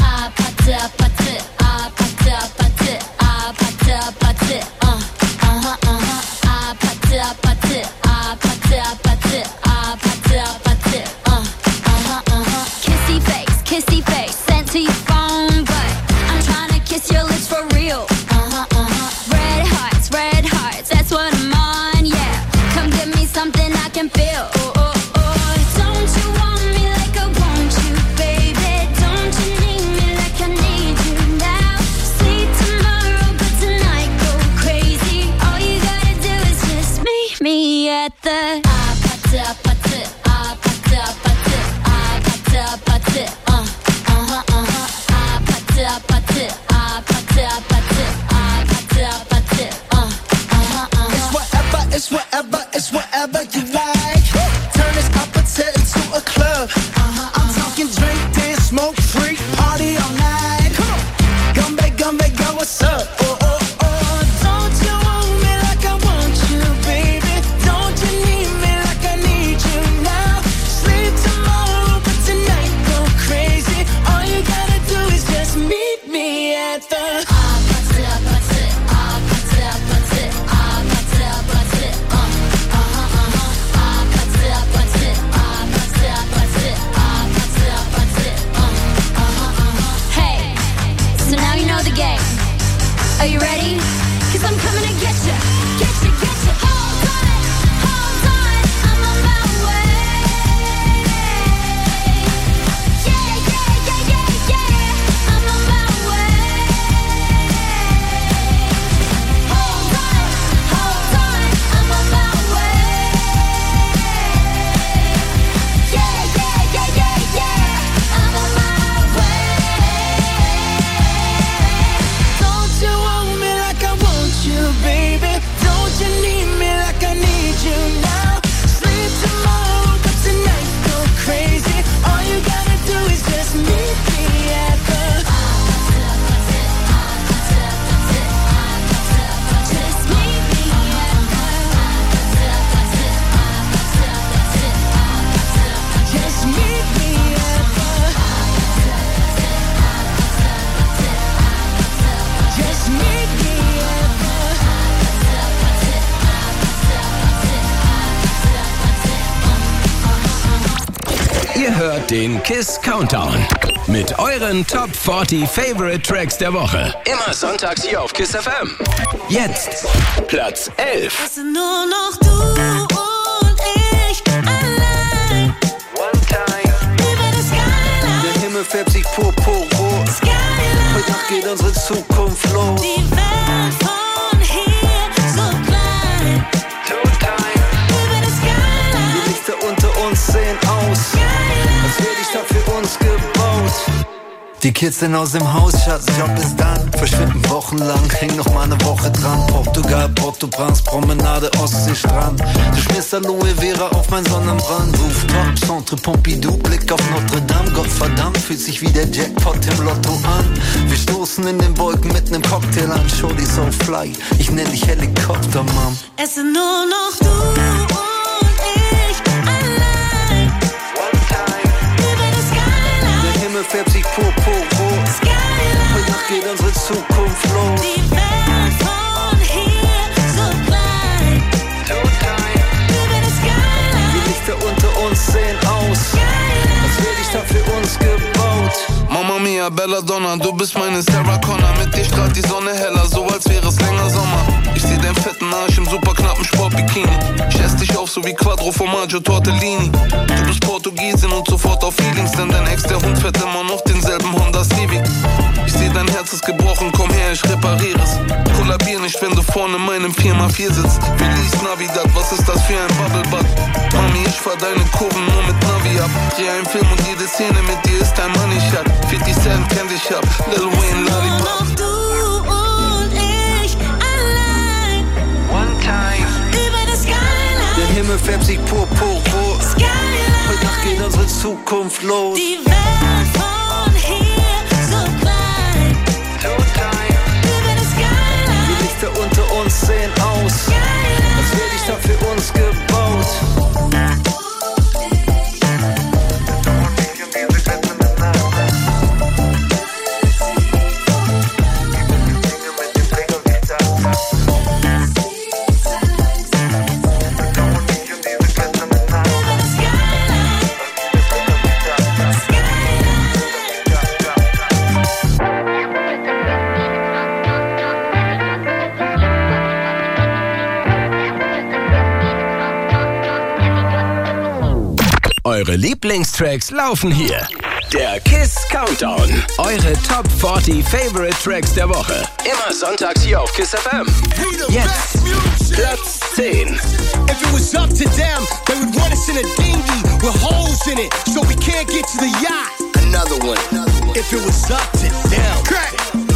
Kissy face, kissy face, sent to your phone, but I'm trying to kiss your lips for real. Red hearts, red hearts, that's what I'm on, yeah. Come give me something I can feel. Oh, oh, oh. Don't you want me like I want you, baby? Don't you need me like I need you now? Sleep tomorrow, but tonight go crazy. All you gotta do is just meet me at the ah, pata, ah, pata, ah, pata, pata, uh, uh-huh, uh-huh, ah, pata, pata, ah, pata, pata, ah, pata, pata, uh, uh-huh, uh-huh. It's whatever, it's whatever, it's whatever you like. Turn this appetite into a club. Uh-huh, I'm talking drink, dance, smoke, freak, party all night. Come on, Gumbe, Gumbe, go, what's up? Oh, oh, oh, don't you want me like I want you, baby? Don't you need me like I need you now? Sleep tomorrow, but tonight go crazy. All you gotta do is just meet me at the Ah, pata, pata, ah, pata, pata, ah, pata, pata, uh, uh-huh, uh-huh, ah, pata, pata, ah, pata, pata, ah, pata, pata, uh, uh-huh, uh-huh. Hey, so now you know the game. Are you ready? 'Cause I'm coming to get ya, get ya, get ya. Hold on, hold on, I'm on my way. Yeah, yeah, yeah, yeah, yeah, I'm on my way. Hold on, hold on, I'm on my way. Yeah, yeah, yeah, yeah, yeah, I'm on my way. Don't you want me like I want you, baby? Don't you need me like I need you now? Sleep tomorrow, but tonight go crazy. All you gotta do is just meet me at the Just meet me at Just meet me at the Just meet me at Ihr hört den KISS Countdown mit euren Top vierzig Favorite Tracks der Woche. Immer sonntags hier auf KISS F M. Jetzt Platz elf. Es sind nur noch du und ich allein. Über das Skyline. Der Himmel färbt sich purpurrot. Skyline. Heute Nacht geht unsere Zukunft los. Die Welt von hier so klein. Über das Skyline. Die Lichter unter uns sehen aus, als wäre die Stadt für uns gebaut. Die Kids sind aus dem Haus, Schatz, Job ist dann. Verschwinden wochenlang, häng noch mal eine Woche dran. Portugal, Port-au-Prince, Promenade, Ostseestrand. Du schmierst Aloe Vera auf mein Sonnenbrand. Rooftop, Centre Pompidou, Blick auf Notre Dame. Gottverdammt, fühlt sich wie der Jackpot im Lotto an. Wir stoßen in den Wolken mit nem Cocktail an. Shorty so fly, ich nenn dich Helikopter, Mom. Es sind nur noch du und ich allein. Über das Skyline. Der Himmel färbt sich purpurrot. Skyline. Heute Nacht geht unsere Zukunft los. Die Welt von hier so klein. mia Belladonna. Du bist meine Sarah Connor, mit dir strahlt die Sonne heller, so als wäre es länger Sommer. Ich seh deinen fetten Arsch im super knappen Sportbikini. Ich ess dich auf, so wie Quattro Formaggio Tortellini. Du bist Portugiesin und sofort auf Feelings, denn dein Ex, der Hund, fährt immer noch denselben Honda Civic. Ich seh, dein Herz ist gebrochen, komm her, ich repariere es. Kollabier nicht, wenn du vorne in meinem vier mal vier sitzt. Feliz Navidad, was ist das für ein Bubblebad? Mami, ich fahr deine Kurven nur mit Navi ab. Dreh einen Film und jede Szene mit dir ist ein Money Shot. fifty Cent kennt dich ab, Lil Wayne, Lollipop. Nur noch du und ich allein. One time. Über das Skyline. Der Himmel färbt sich purpurrot. Skyline. Heute Nacht geht unsere Zukunft los. Die Welt von hier so klein. Über das Skyline. Die Lichter unter uns sehen aus, Skyline. als wäre ich da für uns gebaut. Eure Lieblingstracks laufen hier. Der Kiss Countdown. Eure Top vierzig Favorite Tracks der Woche. Immer sonntags hier auf Kiss F M. Jetzt Platz zehn. If it was up to them, they would run us in a dinghy with holes in it, so we can't get to the yacht. Another one. If it was up to them. Crack.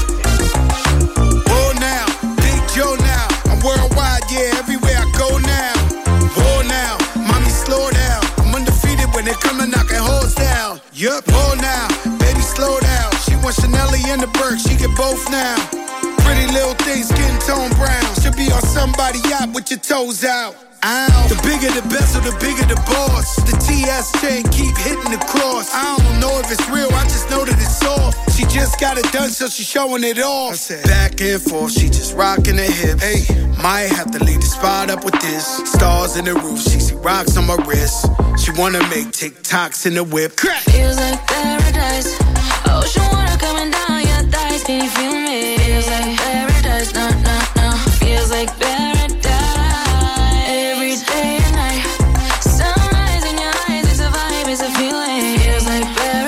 Oh now, Big Joe now. I'm worldwide, yeah, everywhere I go now. Oh now, mommy slow down. I'm undefeated when they come to knocking holes down. Yup, oh now, baby slow down. She wants Chanelly and the Burke, she get both now. Pretty little thing, skin tone brown. Should be on somebody yacht with your toes out. Ow. The bigger the bezel, the bigger the boss. The T S chain keep hitting the cross. I don't know if it's real, I just know that it's soft. She just got it done, so she's showing it off. I said, back and forth, she just rocking her hips. Hey, might have to leave the spot up with this. Stars in the roof, she see rocks on my wrist. She wanna make TikToks in the whip. Crack. Feels like paradise. Ocean water coming down your thighs. Can you feel me? Feels like paradise.